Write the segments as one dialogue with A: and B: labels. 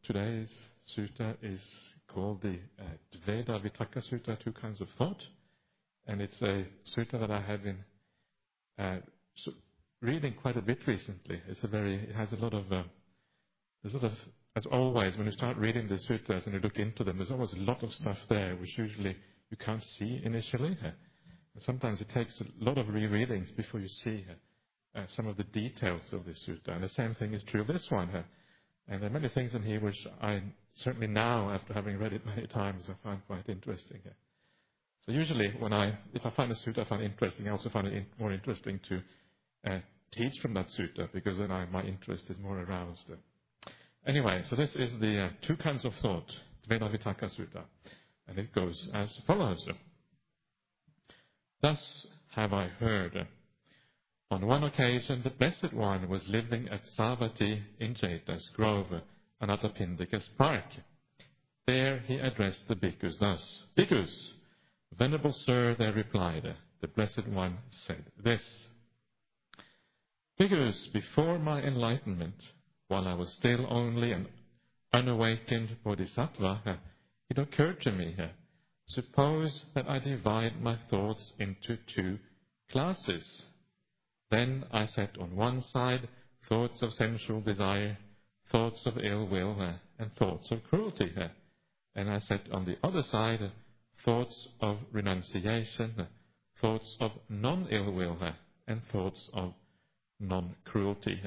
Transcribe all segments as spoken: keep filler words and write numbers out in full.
A: today's sutta is called the uh, Dveda Vitaka Sutta, two kinds of thought. And it's a sutta that I have been uh, so reading quite a bit recently. It's a very, it has a lot of, uh, there's a lot of, as always, when you start reading the suttas and you look into them, there's always a lot of stuff there which usually you can't see initially. Uh, and sometimes it takes a lot of rereadings before you see uh, uh, some of the details of this sutta. And the same thing is true of this one. Uh, and there are many things in here which I certainly now, after having read it many times, I find quite interesting. Uh, so usually when I, if I find a sutta I find interesting, I also find it in, more interesting to uh, teach from that sutta, because then I, my interest is more aroused. Uh, Anyway, so this is the uh, two kinds of thought, Dveda Vitaka Sutta, and it goes as follows. Thus have I heard. On one occasion, the Blessed One was living at Savatthi in Jeta's Grove, Anathapindika's park. There he addressed the bhikkhus thus. Bhikkhus, Venerable Sir, they replied. The Blessed One said this. Bhikkhus, before my enlightenment, while I was still only an unawakened bodhisattva, it occurred to me, suppose that I divide my thoughts into two classes. Then I set on one side thoughts of sensual desire, thoughts of ill will, and thoughts of cruelty. And I set on the other side thoughts of renunciation, thoughts of non-ill will, and thoughts of non-cruelty.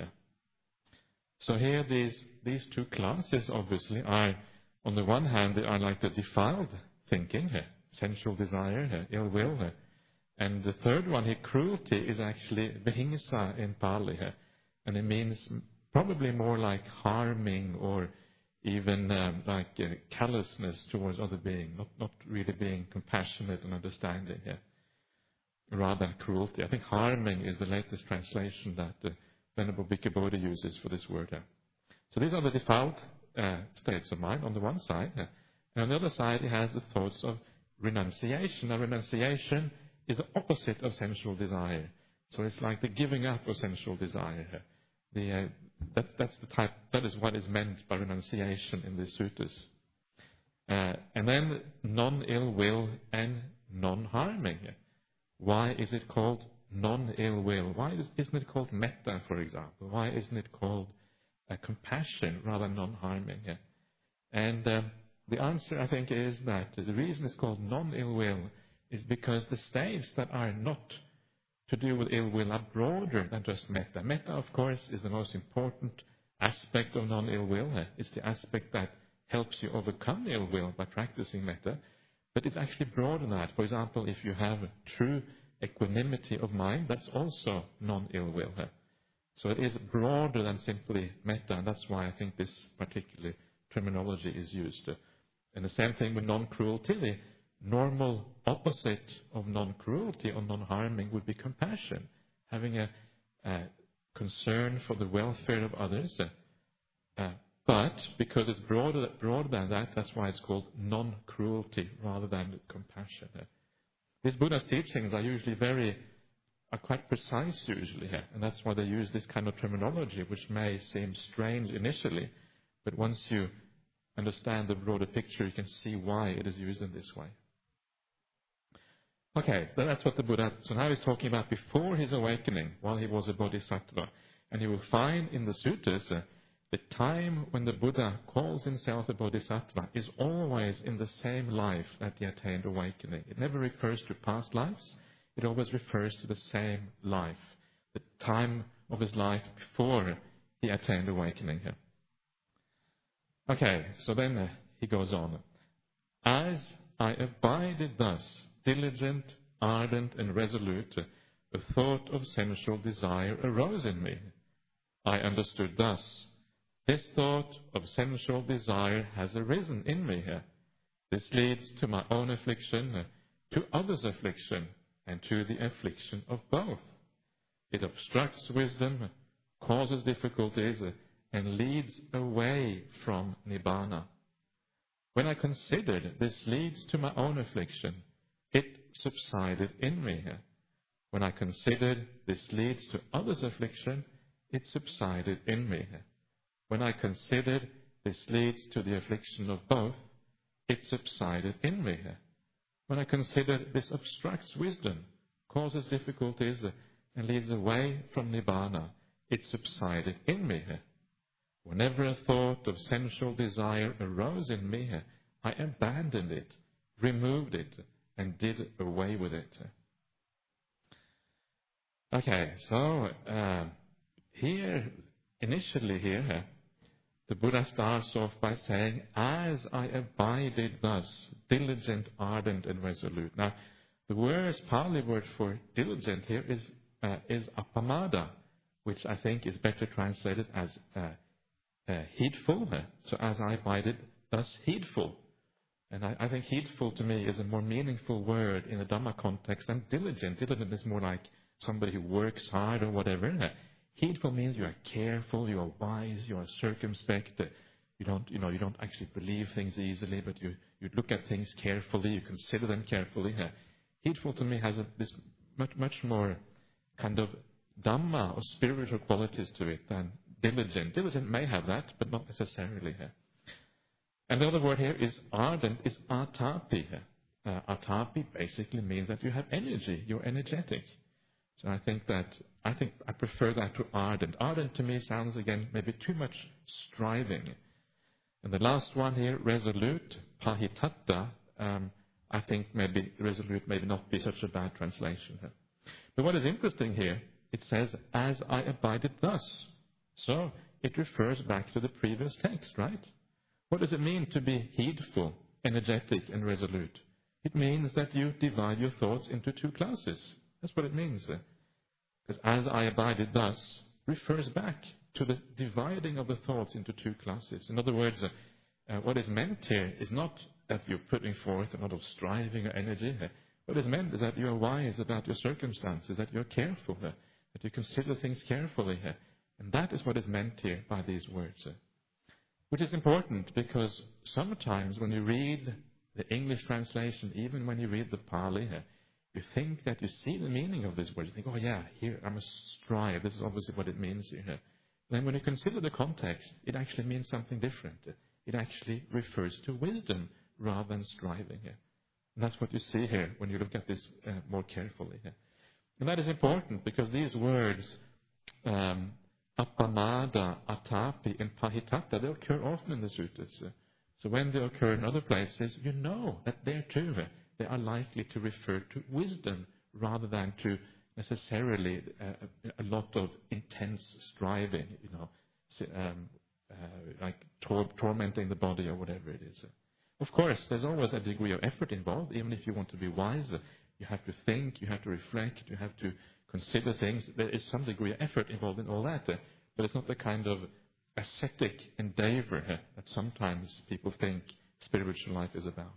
A: So here these, these two classes obviously are, on the one hand, they are like the defiled thinking, sensual desire, ill will. And the third one here, cruelty, is actually vihingsa in Pali. And it means probably more like harming or even um, like uh, callousness towards other beings, not, not really being compassionate and understanding. Rather than cruelty. I think harming is the latest translation that uh, Venerable Bhikkhu Bodhi uses for this word. So these are the default uh, states of mind on the one side. And on the other side, it has the thoughts of renunciation. Now, renunciation is the opposite of sensual desire. So it's like the giving up of sensual desire. The, uh, that, that's the type, that is what is meant by renunciation in the suttas. Uh, and then non-ill will and non-harming. Why is it called non-ill will? Why isn't it called metta, for example? Why isn't it called uh, compassion rather than non-harming? Yeah? And uh, the answer, I think, is that the reason it's called non-ill will is because the states that are not to do with ill will are broader than just metta. Metta, of course, is the most important aspect of non-ill will. It's the aspect that helps you overcome ill will by practicing metta. But it's actually broader than that. For example, if you have true equanimity of mind, that's also non-ill will. So it is broader than simply metta, and that's why I think this particular terminology is used. And the same thing with non-cruelty. The normal opposite of non-cruelty or non-harming would be compassion, having a, a concern for the welfare of others. Uh, but because it's broader, broader than that, that's why it's called non-cruelty rather than compassion. These Buddha's teachings are usually very, are quite precise usually here, and that's why they use this kind of terminology, which may seem strange initially, but once you understand the broader picture, you can see why it is used in this way. Okay, so that's what the Buddha, so now he's talking about before his awakening, while he was a bodhisattva, and you will find in the suttas uh, the time when the Buddha calls himself a bodhisattva is always in the same life that he attained awakening. It never refers to past lives. It always refers to the same life, the time of his life before he attained awakening. Okay, so then uh, he goes on. As I abided thus, diligent, ardent, and resolute, a thought of sensual desire arose in me. I understood thus. This thought of sensual desire has arisen in me here. This leads to my own affliction, to others' affliction, and to the affliction of both. It obstructs wisdom, causes difficulties, and leads away from Nibbana. When I considered this leads to my own affliction, it subsided in me here. When I considered this leads to others' affliction, it subsided in me here. When I considered this leads to the affliction of both, it subsided in me. When I consider this obstructs wisdom, causes difficulties, and leads away from Nibbana, it subsided in me. Whenever a thought of sensual desire arose in me, I abandoned it, removed it, and did away with it. Okay, so uh, here, initially here, the Buddha starts off by saying, as I abided thus, diligent, ardent, and resolute. Now, the word, Pali word for diligent here is, uh, is appamada, which I think is better translated as uh, uh, heedful. So as I abided thus heedful. And I, I think heedful to me is a more meaningful word in a Dhamma context than diligent. Diligent is more like somebody who works hard or whatever. Heedful means you are careful, you are wise, you are circumspect. You don't, you know, you don't actually believe things easily, but you, you look at things carefully, you consider them carefully. Heedful to me has a, this much, much more kind of Dhamma or spiritual qualities to it than diligent. Diligent may have that, but not necessarily. And the other word here is ardent, is atapi. Uh, atapi basically means that you have energy, you're energetic. So I think that, I think I prefer that to ardent. Ardent to me sounds, again, maybe too much striving. And the last one here, resolute, pahitatta, um, I think maybe resolute maybe not be such a bad translation. But what is interesting here, it says, as I abided thus. So it refers back to the previous text, right? What does it mean to be heedful, energetic, and resolute? It means that you divide your thoughts into two classes. That's what it means. Because as I abided thus refers back to the dividing of the thoughts into two classes. In other words, uh, uh, what is meant here is not that you're putting forth a lot of striving or energy. Uh, what is meant is that you are wise about your circumstances, that you're careful, uh, that you consider things carefully. Uh, and that is what is meant here by these words. Uh, which is important because sometimes when you read the English translation, even when you read the Pali, uh, you think that you see the meaning of this word. You think, oh yeah, here I must strive. This is obviously what it means here. Then when you consider the context, it actually means something different. It actually refers to wisdom rather than striving. And that's what you see here when you look at this uh, more carefully. And that is important because these words, um, appamada, atapi, and pahitatta, they occur often in the suttas. So when they occur in other places, you know that there too, they are likely to refer to wisdom rather than to necessarily uh, a lot of intense striving, you know, um, uh, like tor- tormenting the body or whatever it is. Of course, there's always a degree of effort involved. Even if you want to be wise, you have to think, you have to reflect, you have to consider things. There is some degree of effort involved in all that, but it's not the kind of ascetic endeavor that sometimes people think spiritual life is about.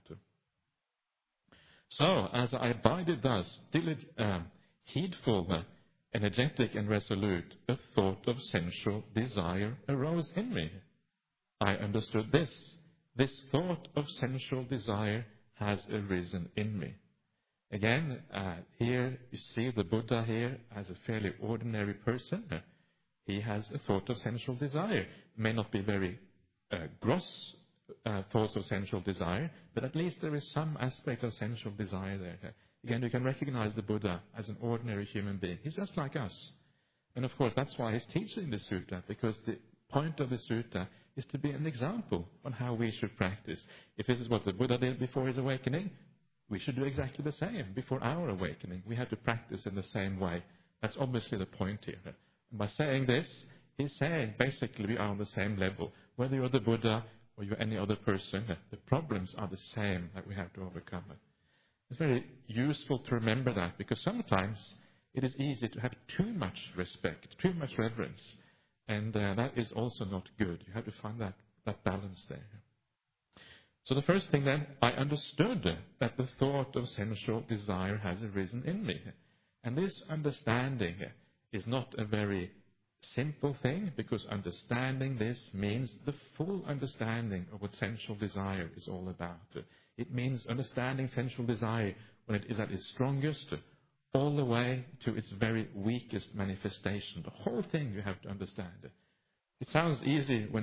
A: So, as I abided thus, dilig- um, heedful, uh, energetic, and resolute, a thought of sensual desire arose in me. I understood this. This thought of sensual desire has arisen in me. Again, uh, here you see the Buddha here as a fairly ordinary person. He has a thought of sensual desire. May not be very uh, gross uh, thoughts of sensual desire, but at least there is some aspect of sensual desire there. Again, you can recognize the Buddha as an ordinary human being. He's just like us. And of course, that's why he's teaching the sutta, because the point of the sutta is to be an example on how we should practice. If this is what the Buddha did before his awakening, we should do exactly the same before our awakening. We have to practice in the same way. That's obviously the point here. And by saying this, he's saying basically we are on the same level. Whether you're the Buddha or you're any other person, the problems are the same that we have to overcome. It's very useful to remember that, because sometimes it is easy to have too much respect, too much reverence, and uh, that is also not good. You have to find that, that balance there. So the first thing then, I understood that the thought of sensual desire has arisen in me. And this understanding is not a very simple thing, because understanding this means the full understanding of what sensual desire is all about. It means understanding sensual desire when it is at its strongest, all the way to its very weakest manifestation. The whole thing you have to understand. It sounds easy when you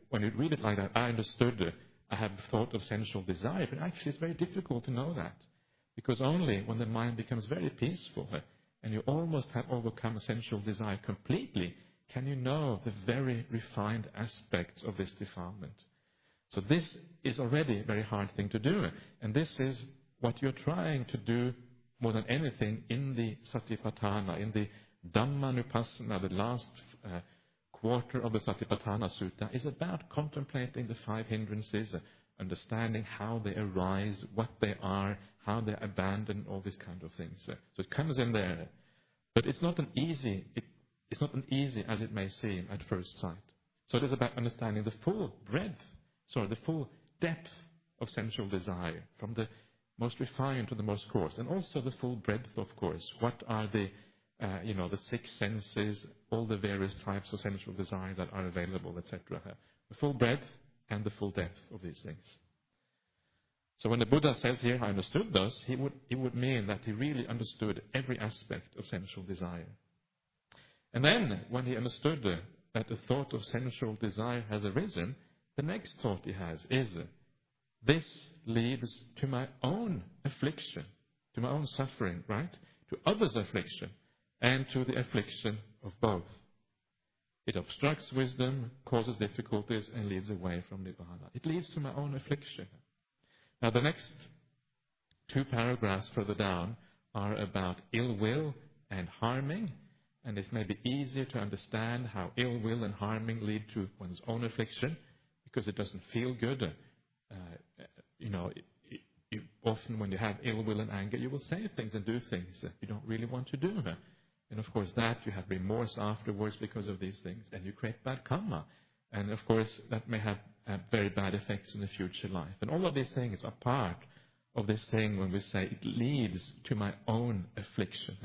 A: when you read it like that, I understood, uh, I have thought of sensual desire, but actually it's very difficult to know that. Because only when the mind becomes very peaceful, uh, and you almost have overcome sensual desire completely, can you know the very refined aspects of this defilement. So this is already a very hard thing to do, and this is what you're trying to do more than anything in the Satipatthana, in the Dhammanupassana, the last uh, quarter of the Satipatthana Sutta, is about contemplating the five hindrances, uh, understanding how they arise, what they are, how they abandon, all these kind of things. Uh, so it comes in there, but it's not an easy. It, it's not an easy as it may seem at first sight. So it is about understanding the full breadth, sorry, the full depth of sensual desire, from the most refined to the most coarse, and also the full breadth, of course. What are the, uh, you know, the six senses, all the various types of sensual desire that are available, et cetera. The full breadth and the full depth of these things. So when the Buddha says here, I understood those, he would, he would mean that he really understood every aspect of sensual desire. And then, when he understood uh, that the thought of sensual desire has arisen, the next thought he has is, uh, this leads to my own affliction, to my own suffering, right? To others' affliction, and to the affliction of both. It obstructs wisdom, causes difficulties, and leads away from Nibbana. It leads to my own affliction. Now, the next two paragraphs further down are about ill will and harming, and it may be easier to understand how ill will and harming lead to one's own affliction, because it doesn't feel good. Uh, you know, it, it, it, often when you have ill will and anger, you will say things and do things that you don't really want to do. And of course, that you have remorse afterwards because of these things, and you create bad karma. And of course, that may have uh, very bad effects in the future life. And all of these things are part of this thing when we say it leads to my own affliction.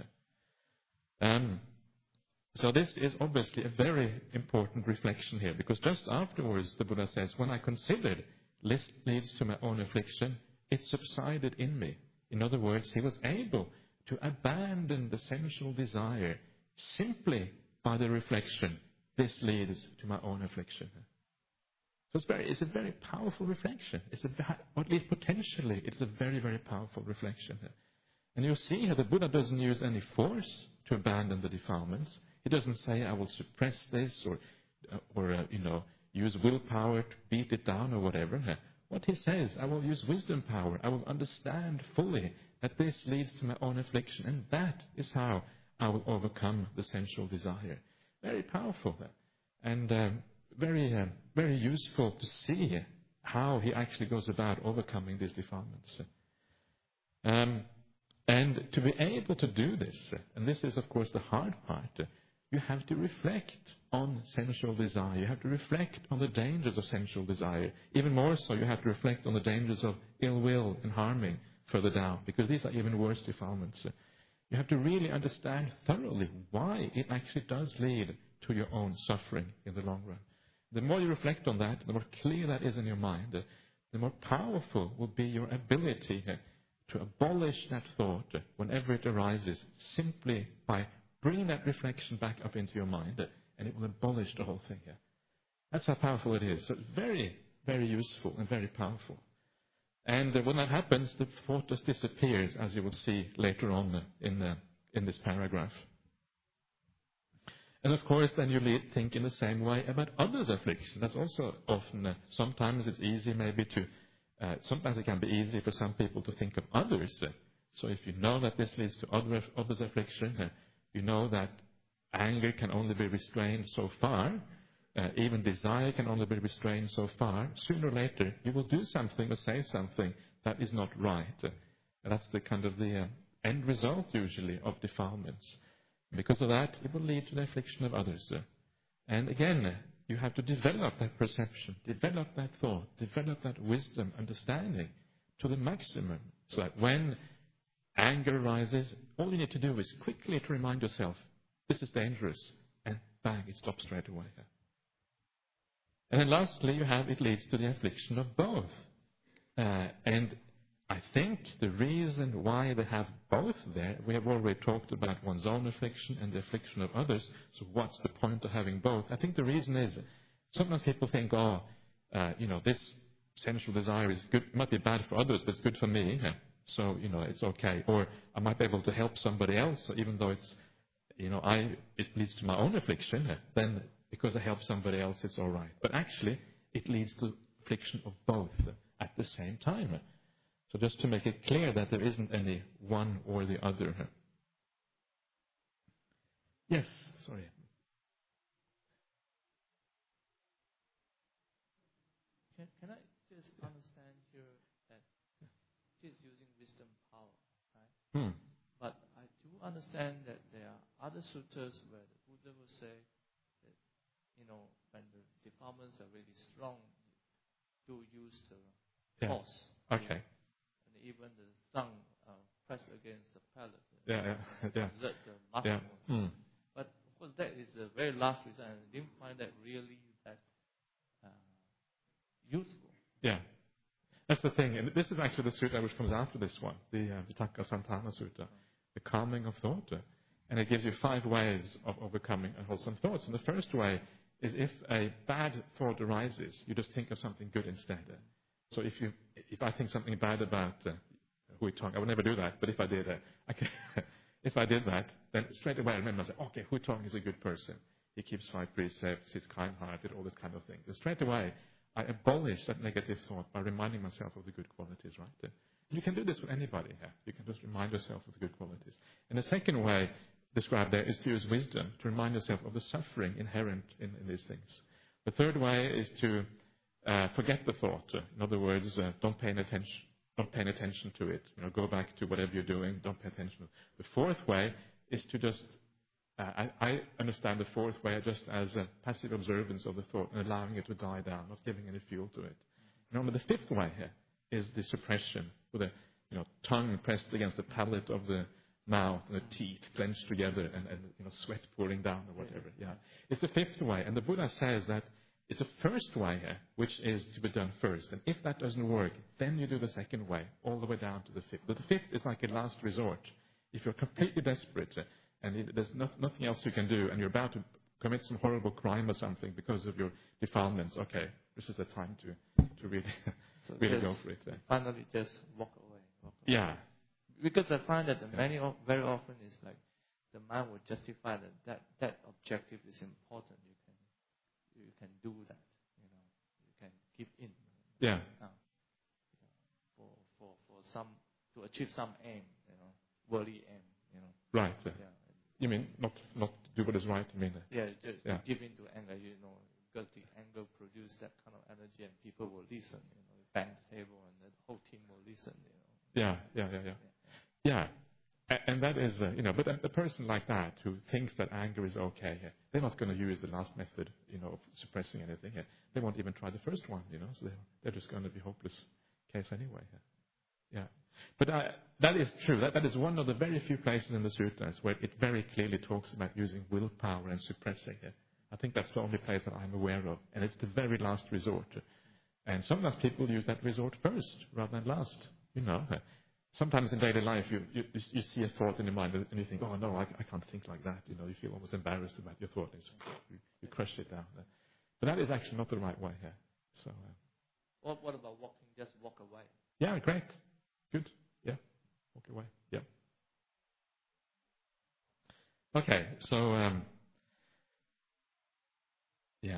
A: Um, so this is obviously a very important reflection here, because just afterwards the Buddha says, when I considered this leads to my own affliction, it subsided in me. In other words, he was able to abandon the sensual desire simply by the reflection, this leads to my own affliction. So it's, very, it's a very powerful reflection. It's a, or at least potentially, it's a very, very powerful reflection. And you see how the Buddha doesn't use any force to abandon the defilements. He doesn't say, I will suppress this, or, or uh, you know, use willpower to beat it down or whatever. What he says, I will use wisdom power. I will understand fully that this leads to my own affliction, and that is how I will overcome the sensual desire. Very powerful, and um, very, uh, very useful to see how he actually goes about overcoming these defilements. Um, and to be able to do this, and this is of course the hard part, you have to reflect on sensual desire. You have to reflect on the dangers of sensual desire. Even more so, you have to reflect on the dangers of ill will and harming further down, because these are even worse defilements. You have to really understand thoroughly why it actually does lead to your own suffering in the long run. The more you reflect on that, the more clear that is in your mind, the more powerful will be your ability to abolish that thought whenever it arises, simply by bringing that reflection back up into your mind, and it will abolish the whole thing. That's how powerful it is. So it's very, very useful and very powerful. And when that happens, the thought just disappears, as you will see later on in, uh, in this paragraph. And of course, then you lead, think in the same way about others' affliction. That's also often, uh, sometimes it's easy maybe to, uh, sometimes it can be easy for some people to think of others. Uh, so if you know that this leads to other, others' affliction, uh, you know that anger can only be restrained so far. Uh, even desire can only be restrained so far. Sooner or later, you will do something or say something that is not right. Uh, that's the kind of the uh, end result, usually, of defilements. Because of that, it will lead to the affliction of others. Uh, and again, uh, you have to develop that perception, develop that thought, develop that wisdom, understanding to the maximum. So that when anger arises, all you need to do is quickly to remind yourself, this is dangerous, and bang, it stops straight away. Uh, And then lastly, you have it leads to the affliction of both. Uh, and I think the reason why they have both there, we have already talked about one's own affliction and the affliction of others, so what's the point of having both? I think the reason is, Sometimes people think, oh, uh, you know, this sensual desire is good, might be bad for others, but it's good for me, yeah. So, you know, it's okay. Or I might be able to help somebody else, even though it's, you know, I it leads to my own affliction, yeah. Then because I help somebody else, it's all right. But actually, it leads to affliction of both at the same time. So just to make it clear that there isn't any one or the other. Yes, sorry.
B: Can, can I just understand here that it is using wisdom power, right?
A: Hmm.
B: But I do understand that there are other sutras where the Buddha will say that, you know, when the defilements are really strong, do use the
A: Yeah.
B: force.
A: Okay.
B: And even the tongue uh, press against the palate.
A: Yeah, yeah, yeah.
B: Exert the muscle.
A: Yeah. Hmm.
B: But of course, that is the very last result, and I didn't find that really that uh, useful.
A: Yeah. That's the thing. And this is actually the sutta which comes after this one, the uh, Vitakka Santana Sutta, the calming of thought. And it gives you five ways of overcoming unwholesome thoughts. And the first way is if a bad thought arises, you just think of something good instead. So if you, if I think something bad about uh, Hui Tong, I would never do that, but if I did, uh, I can if I did that, then straight away I remember, I say, okay, Hui Tong is a good person. He keeps five precepts, he's kind-hearted, all this kind of thing. And straight away, I abolish that negative thought by reminding myself of the good qualities, right? And you can do this with anybody here. You can just remind yourself of the good qualities. And the second way described there is to use wisdom to remind yourself of the suffering inherent in, in these things. The third way is to uh, forget the thought. In other words, uh, don't pay any attention. Don't pay any attention to it. You know, go back to whatever you're doing. Don't pay attention. The fourth way is to just Uh, I, I understand the fourth way just as a passive observance of the thought and allowing it to die down, not giving any fuel to it. You know, but the fifth way here is the suppression, with the you know, tongue pressed against the palate of the mouth and the teeth clenched together and, and you know, sweat pouring down or whatever. Yeah, it's the fifth way, and the Buddha says that it's the first way here which is to be done first, and if that doesn't work, then you do the second way all the way down to the fifth. But the fifth is like a last resort. If you're completely desperate, uh, and it, there's no, nothing else you can do, and you're about to commit some horrible crime or something because of your defilements, okay, this is the time to, to really,
B: so
A: really go for it. Uh.
B: Finally, just walk away, walk away.
A: Yeah.
B: Because I find that the
A: Yeah.
B: many very often is like the mind will justify that, that that objective is important. You can you can do that. You know, you can give in.
A: Yeah.
B: Uh, for for for some to achieve some aim. You know, worldly aim. You know.
A: Right. Uh.
B: Yeah.
A: You mean not not do what is right? I mean. Uh.
B: Yeah, just
A: Yeah.
B: give in to anger. You know, because the anger produces that kind of energy, and people will listen. You know, bang the table, and the whole team will listen. You know.
A: Yeah. Yeah. Yeah. Yeah. Yeah. A- And that is, uh, you know, but a, a person like that who thinks that anger is okay, uh, they're not going to use the last method, you know, of suppressing anything. Uh, they won't even try the first one, you know, so they're, they're just going to be hopeless case anyway. Uh, yeah. But uh, that is true. That, that is one of the very few places in the sutras where it very clearly talks about using willpower and suppressing it. I think that's the only place that I'm aware of, and it's the very last resort. And sometimes people use that resort first rather than last, you know. Uh, Sometimes in daily life, you, you, you see a thought in your mind and you think, oh, no, I, I can't think like that. You know, you feel almost embarrassed about your thought. You, you crush it down. But that is actually not the right way here. So, uh,
B: What what about walking? Just walk away.
A: yeah, great. Good. Yeah. Walk away. Yeah. Okay. So, um, yeah.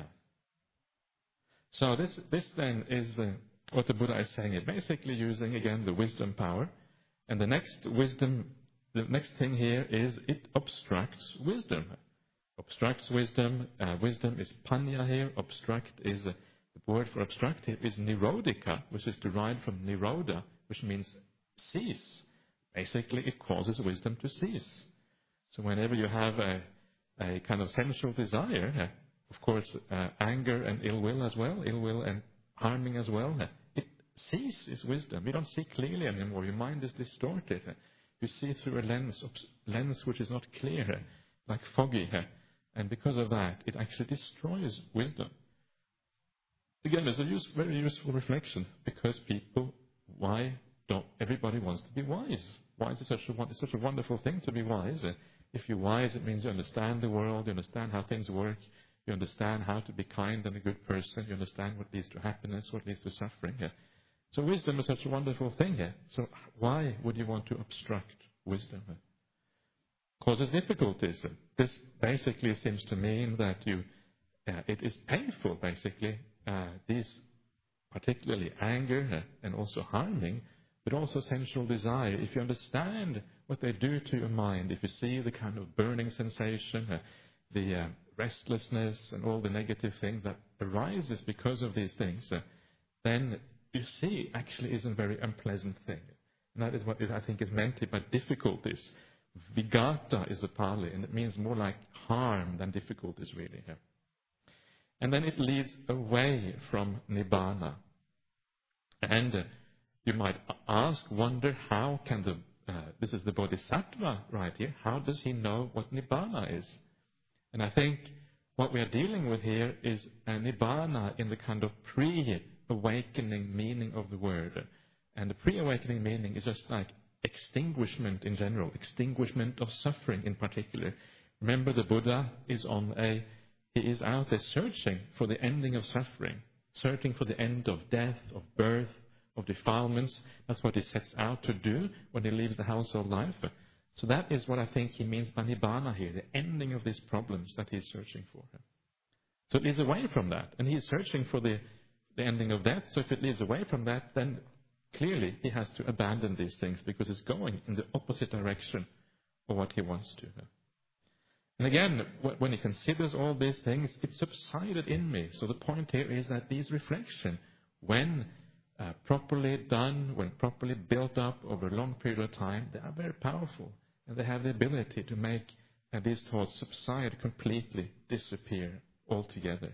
A: So this, this then is uh, what the Buddha is saying. It basically using, again, the wisdom power. And the next wisdom, the next thing here is it obstructs wisdom. Obstructs wisdom. Uh, wisdom is panya here. Obstruct is, uh, the word for obstruct here is nirodhika, which is derived from nirodha, which means cease. Basically, it causes wisdom to cease. So whenever you have a, a kind of sensual desire, uh, of course, uh, anger and ill will as well, ill will and harming as well, uh, it ceases wisdom. You don't see clearly anymore. Your mind is distorted. You see through a lens, lens which is not clear, like foggy. And because of that, it actually destroys wisdom. Again, it's a use, very useful reflection, because people, why don't everybody wants to be wise? Wise is such a, it's such a wonderful thing to be wise. If you're wise, it means you understand the world, you understand how things work, You understand how to be kind and a good person. You understand what leads to happiness, what leads to suffering. Yeah. So wisdom is such a wonderful thing. Yeah. So why would you want to obstruct wisdom? Yeah. Causes difficulties. This basically seems to mean that you, uh, it is painful, basically, uh, these particularly anger uh, and also harming, but also sensual desire. If you understand what they do to your mind, if you see the kind of burning sensation, uh, the uh, restlessness and all the negative things that arises because of these things, uh, then you see actually is a very unpleasant thing. And that is what I think is meant by difficulties. Vigata is the Pali, and it means more like harm than difficulties, really. Yeah. And then it leads away from Nibbana. And uh, you might ask, wonder, how can the, uh, this is the Bodhisattva right here, how does he know what Nibbana is? And I think what we are dealing with here is a Nibbana in the kind of pre-awakening meaning of the word. And the pre-awakening meaning is just like extinguishment in general, extinguishment of suffering in particular. Remember, the Buddha is on a, he is out there searching for the ending of suffering, searching for the end of death, of birth, of defilements. That's what he sets out to do when he leaves the household life. So that is what I think he means by Nibbana here, the ending of these problems that he's searching for. So it leads away from that, and he's searching for the, the ending of death. So if it leads away from that, then clearly he has to abandon these things because it's going in the opposite direction of what he wants to. And again, when he considers all these things, it subsided in me. So the point here is that these reflections, when uh, properly done, when properly built up over a long period of time, they are very powerful. And they have the ability to make uh, these thoughts subside completely, disappear altogether.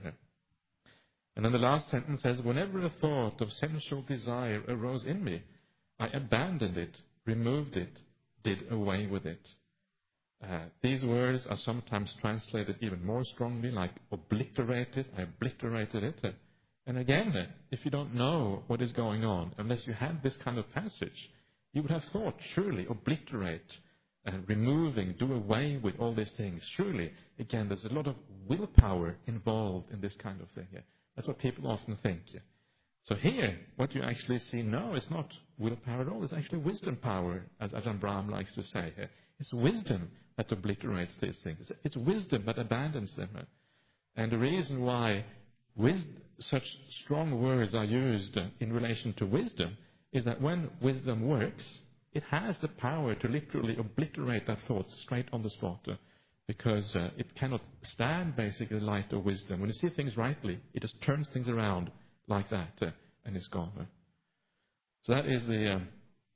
A: And then the last sentence says, whenever a thought of sensual desire arose in me, I abandoned it, removed it, did away with it. Uh, these words are sometimes translated even more strongly, like obliterated, I obliterated it. And again, if you don't know what is going on, unless you had this kind of passage, you would have thought, surely, obliterate, uh, removing, do away with all these things. Surely, again, there's a lot of willpower involved in this kind of thing. Yeah. That's what people often think. Yeah. So here, what you actually see now is not willpower at all. It's actually wisdom power, as Ajahn Brahm likes to say here. It's wisdom that obliterates these things. It's wisdom that abandons them. And the reason why wis- such strong words are used in relation to wisdom is that when wisdom works, it has the power to literally obliterate that thought straight on the spot. Because uh, it cannot stand, basically, the light of wisdom. When you see things rightly, it just turns things around like that, uh, and it's gone. Uh. So that is the, um,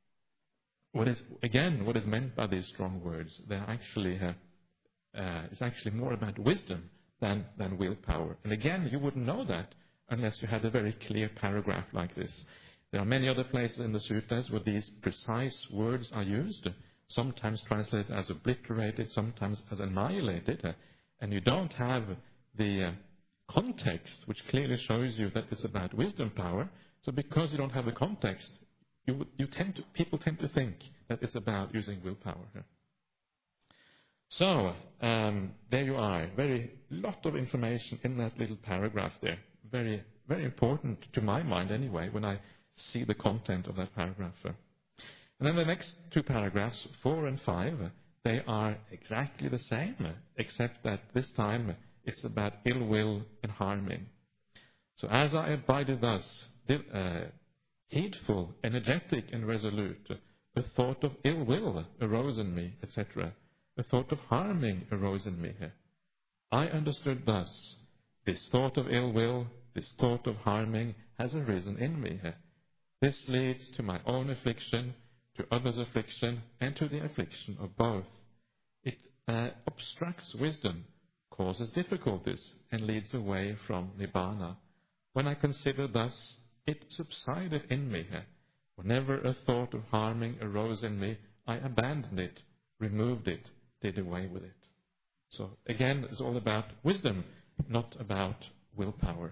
A: what is, again, what is meant by these strong words. They're actually, uh, uh, it's actually more about wisdom than, than willpower. And again, you wouldn't know that unless you had a very clear paragraph like this. There are many other places in the suttas where these precise words are used, sometimes translated as obliterated, sometimes as annihilated, uh, and you don't have the uh, context, which clearly shows you that it's about wisdom power. So because you don't have the context, you, you tend to, people tend to think that it's about using willpower. Uh. So um, there you are, very lot of information in that little paragraph there. Very, very important to my mind anyway, when I see the content of that paragraph. Uh. And then the next two paragraphs, four and five, they are exactly the same, except that this time it's about ill will and harming. So as I abided thus, uh, heedful, energetic, and resolute, a thought of ill will arose in me, et cetera. A thought of harming arose in me. I understood thus, this thought of ill will, this thought of harming has arisen in me. This leads to my own affliction, to others' affliction, and to the affliction of both. It uh, obstructs wisdom, causes difficulties, and leads away from Nibbana. When I consider thus, it subsided in me. Whenever a thought of harming arose in me, I abandoned it, removed it, did away with it. So again, it's all about wisdom, not about willpower.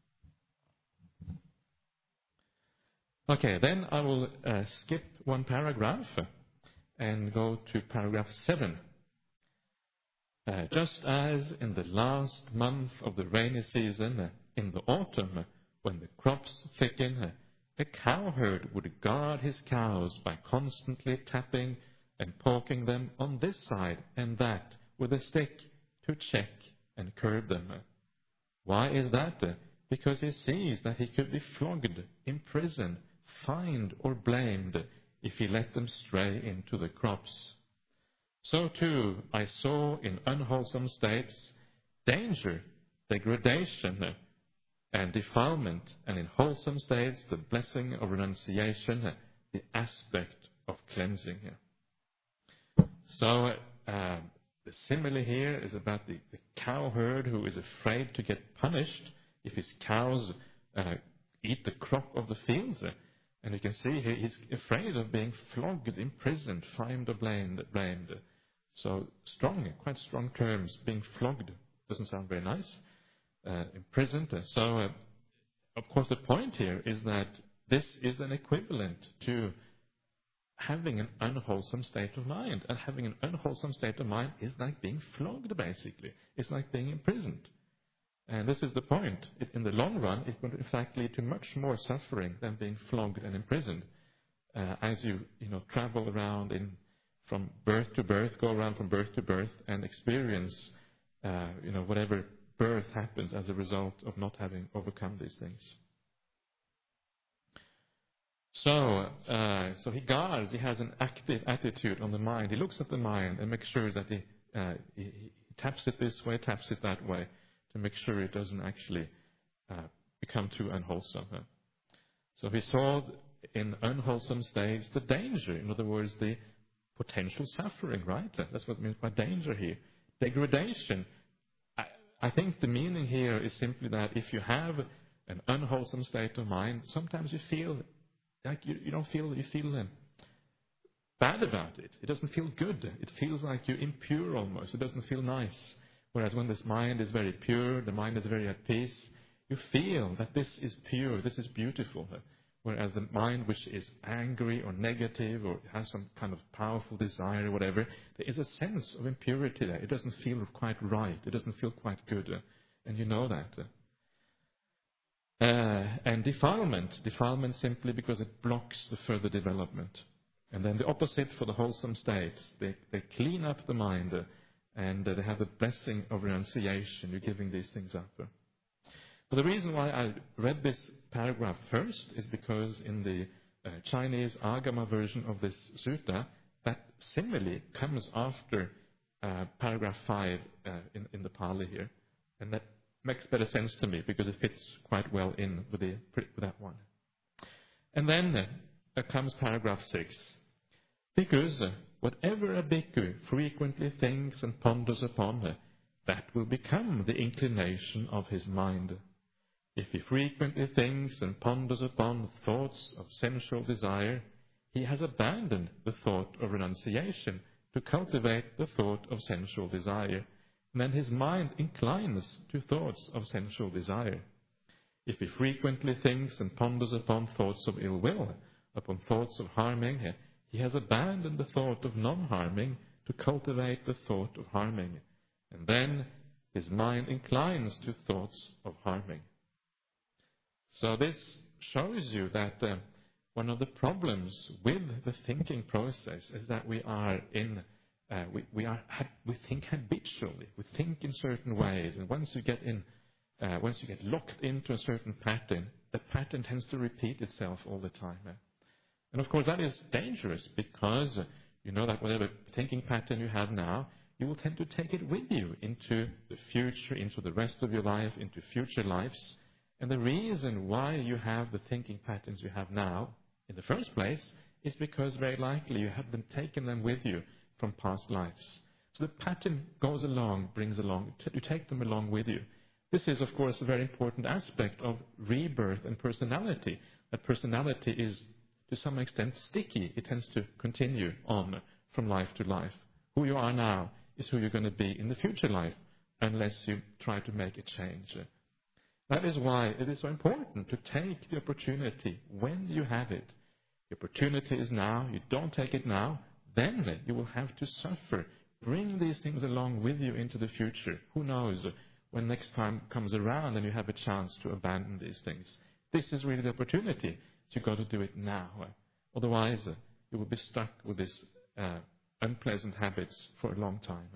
A: Okay, then I will uh, skip one paragraph and go to paragraph seven. Uh, just as in the last month of the rainy season, uh, in the autumn, uh, when the crops thicken, uh, a cowherd would guard his cows by constantly tapping and poking them on this side and that with a stick to check and curb them. Why is that? Because he sees that he could be flogged, imprisoned, fined or blamed if he let them stray into the crops. So too I saw in unwholesome states danger, degradation, and defilement, and in wholesome states the blessing of renunciation, the aspect of cleansing. So uh, the simile here is about the, the cowherd who is afraid to get punished if his cows uh, eat the crop of the fields. And you can see here he's afraid of being flogged, imprisoned, fined or blamed. blamed. So strong, quite strong terms. Being flogged doesn't sound very nice. Uh, imprisoned. So, uh, of course, the point here is that this is an equivalent to having an unwholesome state of mind. And having an unwholesome state of mind is like being flogged, basically. It's like being imprisoned. And this is the point. It, in the long run, it will in fact lead to much more suffering than being flogged and imprisoned. Uh, as you, you know, travel around in from birth to birth, go around from birth to birth, and experience, uh, you know, whatever birth happens as a result of not having overcome these things. So, uh, so he guards. He has an active attitude on the mind. He looks at the mind and makes sure that he, uh, he, he taps it this way, taps it that way, to make sure it doesn't actually uh, become too unwholesome. Huh? So he saw in unwholesome states the danger. In other words, the potential suffering, right? That's what it means by danger here. Degradation. I, I think the meaning here is simply that if you have an unwholesome state of mind, sometimes you feel like you, you don't feel, you feel um, bad about it. It doesn't feel good. It feels like you're impure almost. It doesn't feel nice. Whereas when this mind is very pure, the mind is very at peace, you feel that this is pure, this is beautiful. Whereas the mind which is angry or negative or has some kind of powerful desire or whatever, there is a sense of impurity there. It doesn't feel quite right. It doesn't feel quite good. And you know that. Uh, and defilement. Defilement simply because it blocks the further development. And then the opposite for the wholesome states. They, they clean up the mind uh, and uh, they have the blessing of renunciation. You're giving these things up. Uh. But the reason why I read this paragraph first is because in the uh, Chinese Agama version of this sutta, that simile comes after uh, paragraph five uh, in, in the Pali here. And that makes better sense to me because it fits quite well in with, the, with that one. And then uh, comes paragraph six. Because uh, whatever a bhikkhu frequently thinks and ponders upon, uh, that will become the inclination of his mind. If he frequently thinks and ponders upon thoughts of sensual desire, he has abandoned the thought of renunciation to cultivate the thought of sensual desire, and then his mind inclines to thoughts of sensual desire. If he frequently thinks and ponders upon thoughts of ill will, upon thoughts of harming, he has abandoned the thought of non-harming to cultivate the thought of harming, and then his mind inclines to thoughts of harming. So this shows you that uh, one of the problems with the thinking process is that we are in, uh, we, we are we think habitually, we think in certain ways, and once you get in, uh, once you get locked into a certain pattern, that pattern tends to repeat itself all the time. Uh. And of course that is dangerous because uh, you know that whatever thinking pattern you have now, you will tend to take it with you into the future, into the rest of your life, into future lives. And the reason why you have the thinking patterns you have now, in the first place, is because very likely you have been taking them with you from past lives. So the pattern goes along, brings along, you take them along with you. This is, of course, a very important aspect of rebirth and personality. That personality is, to some extent, sticky. It tends to continue on from life to life. Who you are now is who you're going to be in the future life, unless you try to make a change. That is why it is so important to take the opportunity when you have it. The opportunity is now. You don't take it now, then you will have to suffer bring these things along with you into the future. Who knows, when next time comes around and you have a chance to abandon these things. This is really the opportunity. So you've got to do it now. Otherwise, you will be stuck with these uh, unpleasant habits for a long time.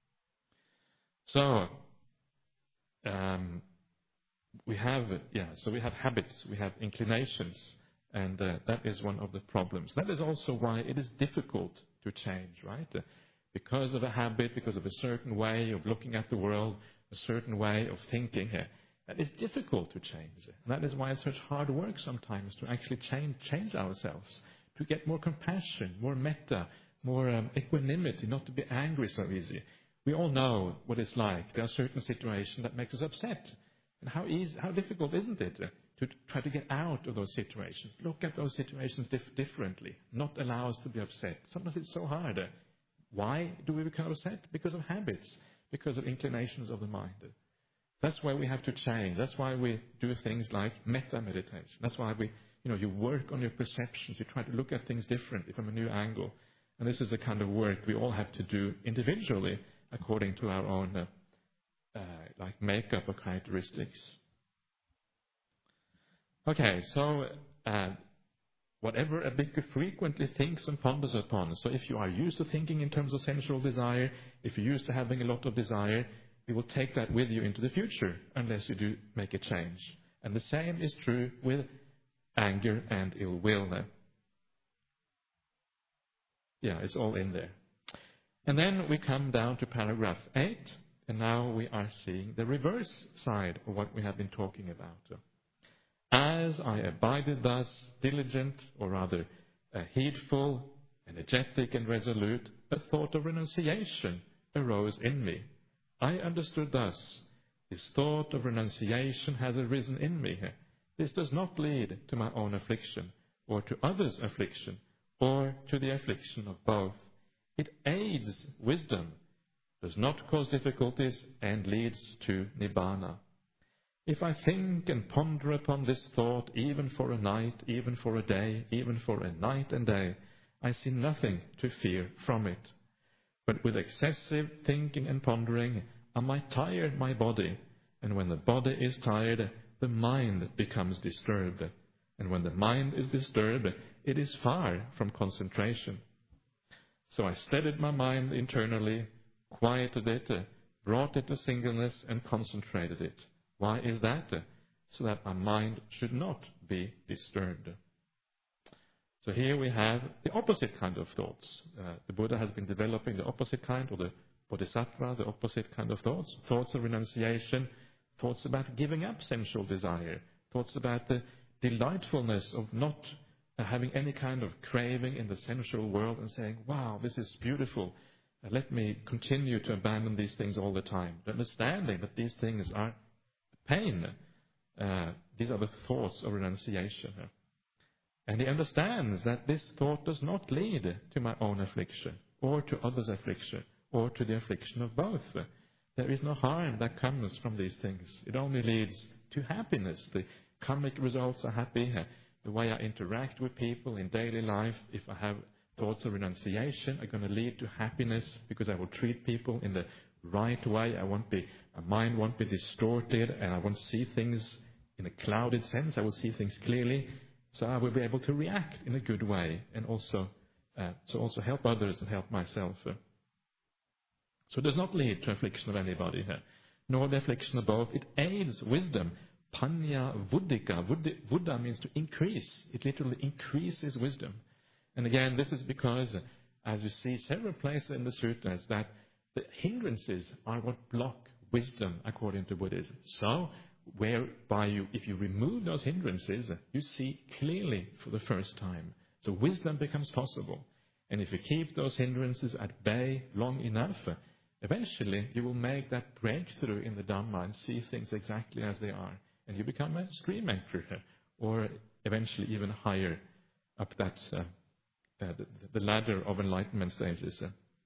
A: So, um, we have, yeah, so we have habits, we have inclinations, and uh, that is one of the problems. That is also why it is difficult to change, right? Uh, because of a habit, because of a certain way of looking at the world, a certain way of thinking here, that is difficult to change. And that is why it's such hard work sometimes to actually change, change ourselves, to get more compassion, more metta, more um, equanimity, not to be angry so easy. We all know what it's like. There are certain situations that makes us upset. And how easy, how difficult isn't it uh, to try to get out of those situations? Look at those situations dif- differently, not allow us to be upset. Sometimes it's so hard. Uh, why do we become upset? Because of habits, because of inclinations of the mind. That's why we have to change. That's why we do things like metta meditation. That's why we, you know, you work on your perceptions. You try to look at things differently from a new angle. And this is the kind of work we all have to do individually according to our own uh, uh, like makeup or characteristics. Okay, so uh, whatever a bhikkhu frequently thinks and ponders upon. So if you are used to thinking in terms of sensual desire, if you're used to having a lot of desire, you will take that with you into the future unless you do make a change. And the same is true with anger and ill will. Yeah, it's all in there. And then we come down to paragraph eight, and now we are seeing the reverse side of what we have been talking about. As I abided thus, diligent, or rather uh, heedful, energetic and resolute, a thought of renunciation arose in me. I understood thus, this thought of renunciation has arisen in me. This does not lead to my own affliction, or to others' affliction, or to the affliction of both. It aids wisdom, does not cause difficulties, and leads to nibbana. If I think and ponder upon this thought, even for a night, even for a day, even for a night and day, I see nothing to fear from it. But with excessive thinking and pondering, I might tire my body, and when the body is tired, the mind becomes disturbed. And when the mind is disturbed, it is far from concentration. So I steadied my mind internally, quieted it, brought it to singleness, and concentrated it. Why is that? So that my mind should not be disturbed. So here we have the opposite kind of thoughts. Uh, the Buddha has been developing the opposite kind, or the Bodhisattva, the opposite kind of thoughts. Thoughts of renunciation, thoughts about giving up sensual desire, thoughts about the delightfulness of not uh, having any kind of craving in the sensual world and saying, wow, this is beautiful. Uh, let me continue to abandon these things all the time. The understanding that these things are pain. Uh, these are the thoughts of renunciation. And he understands that this thought does not lead to my own affliction, or to others' affliction, or to the affliction of both. There is no harm that comes from these things. It only leads to happiness. The karmic results are happy. The way I interact with people in daily life, if I have thoughts of renunciation, are going to lead to happiness because I will treat people in the right way. I won't be, my mind won't be distorted, and I won't see things in a clouded sense. I will see things clearly. So I will be able to react in a good way, and also uh, to also help others and help myself. Uh. So it does not lead to affliction of anybody here, nor the affliction of both. It aids wisdom. Panya vuddhika. Buddha means to increase. It literally increases wisdom. And again, this is because, as you see several places in the sutras, that the hindrances are what block wisdom according to Buddhism. So, whereby you, if you remove those hindrances, you see clearly for the first time. So wisdom becomes possible. And if you keep those hindrances at bay long enough, eventually you will make that breakthrough in the Dhamma and see things exactly as they are. And you become a stream anchor, or eventually even higher up that uh, uh, the, the ladder of enlightenment stages.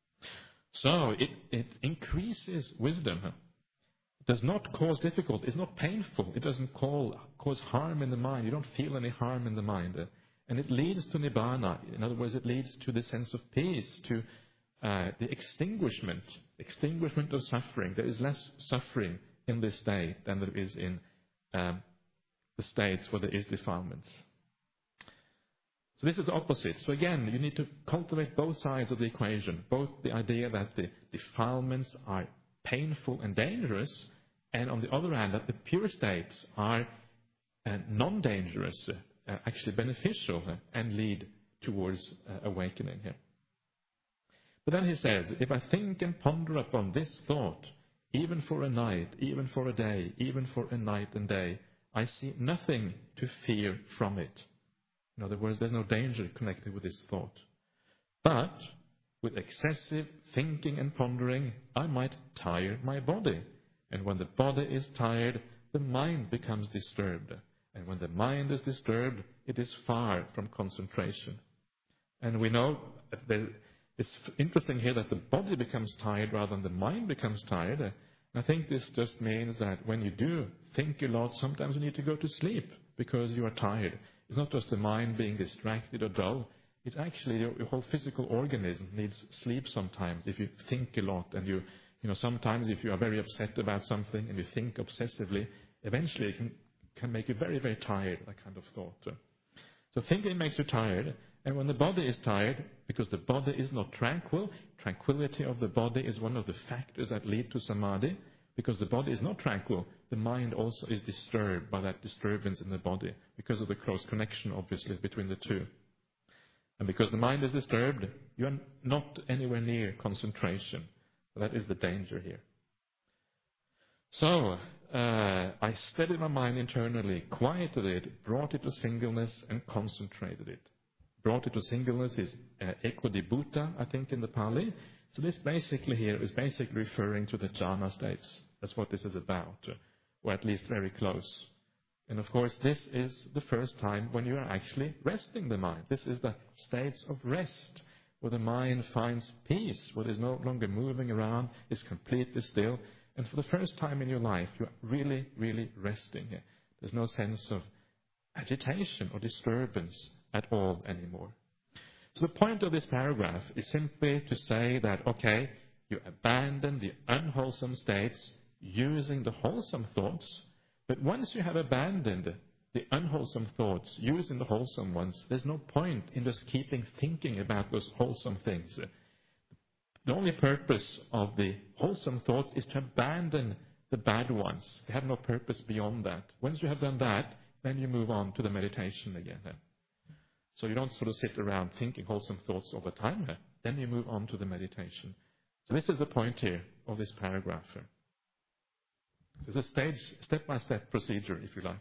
A: So it, it increases wisdom. Does not cause difficulty. It's not painful. It doesn't call, cause harm in the mind. You don't feel any harm in the mind. And it leads to nibbana. In other words, it leads to the sense of peace, to uh, the extinguishment, extinguishment of suffering. There is less suffering in this state than there is in um, the states where there is defilements. So this is the opposite. So again, you need to cultivate both sides of the equation, both the idea that the defilements are painful and dangerous, and on the other hand, that the pure states are uh, non-dangerous, uh, actually beneficial, uh, and lead towards uh, awakening here. But then he says, if I think and ponder upon this thought, even for a night, even for a day, even for a night and day, I see nothing to fear from it. In other words, there's no danger connected with this thought. But with excessive thinking and pondering, I might tire my body. And when the body is tired, the mind becomes disturbed. And when the mind is disturbed, it is far from concentration. And we know that it's interesting here that the body becomes tired rather than the mind becomes tired. And I think this just means that when you do think a lot, sometimes you need to go to sleep because you are tired. It's not just the mind being distracted or dull. It's actually your, your whole physical organism needs sleep sometimes. If you think a lot and you, you know, sometimes if you are very upset about something and you think obsessively, eventually it can, can make you very, very tired, that kind of thought. So thinking makes you tired. And when the body is tired, because the body is not tranquil, tranquility of the body is one of the factors that lead to samadhi. Because the body is not tranquil, the mind also is disturbed by that disturbance in the body, because of the close connection, obviously, between the two. And because the mind is disturbed, you are not anywhere near concentration. That is the danger here. So, uh, I steadied my mind internally, quieted it, brought it to singleness, and concentrated it. Brought it to singleness is uh, ekwadibhuta, I think, in the Pali. So this basically here is basically referring to the jhana states. That's what this is about, or at least very close. And of course, this is the first time when you are actually resting the mind. This is the states of rest, where the mind finds peace, where it is no longer moving around, is completely still. And for the first time in your life, you are really, really resting here. There's no sense of agitation or disturbance at all anymore. So the point of this paragraph is simply to say that, okay, you abandon the unwholesome states using the wholesome thoughts, but once you have abandoned the unwholesome thoughts using the wholesome ones, there's no point in just keeping thinking about those wholesome things. The only purpose of the wholesome thoughts is to abandon the bad ones. They have no purpose beyond that. Once you have done that, then you move on to the meditation again. So you don't sort of sit around thinking wholesome thoughts all the time. Then you move on to the meditation. So this is the point here of this paragraph. So it's a stage, step-by-step procedure, if you like.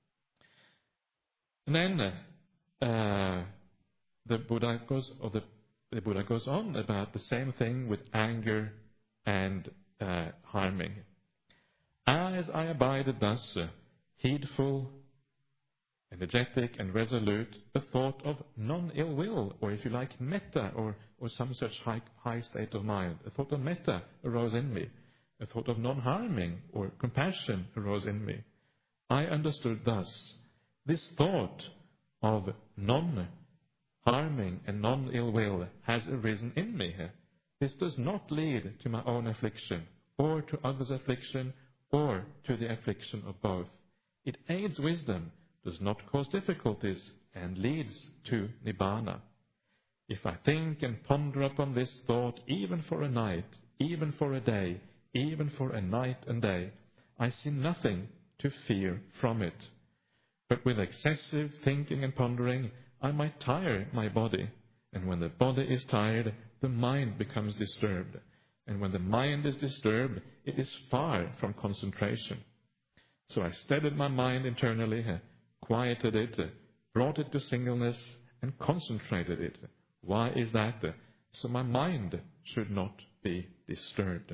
A: And then uh, the Buddha goes, or the, the Buddha goes on about the same thing with anger and uh, harming. As I abided thus, uh, heedful, energetic and resolute, the thought of non-ill will, or if you like, metta, or, or some such high, high state of mind, a thought of metta arose in me. A thought of non-harming or compassion arose in me. I understood thus, this thought of non-harming and non-ill will has arisen in me. This does not lead to my own affliction, or to others' affliction, or to the affliction of both. It aids wisdom, does not cause difficulties, and leads to nibbana. If I think and ponder upon this thought, even for a night, even for a day, even for a night and day, I see nothing to fear from it. But with excessive thinking and pondering, I might tire my body. And when the body is tired, the mind becomes disturbed. And when the mind is disturbed, it is far from concentration. So I steadied my mind internally, quieted it, brought it to singleness, and concentrated it. Why is that? So my mind should not be disturbed.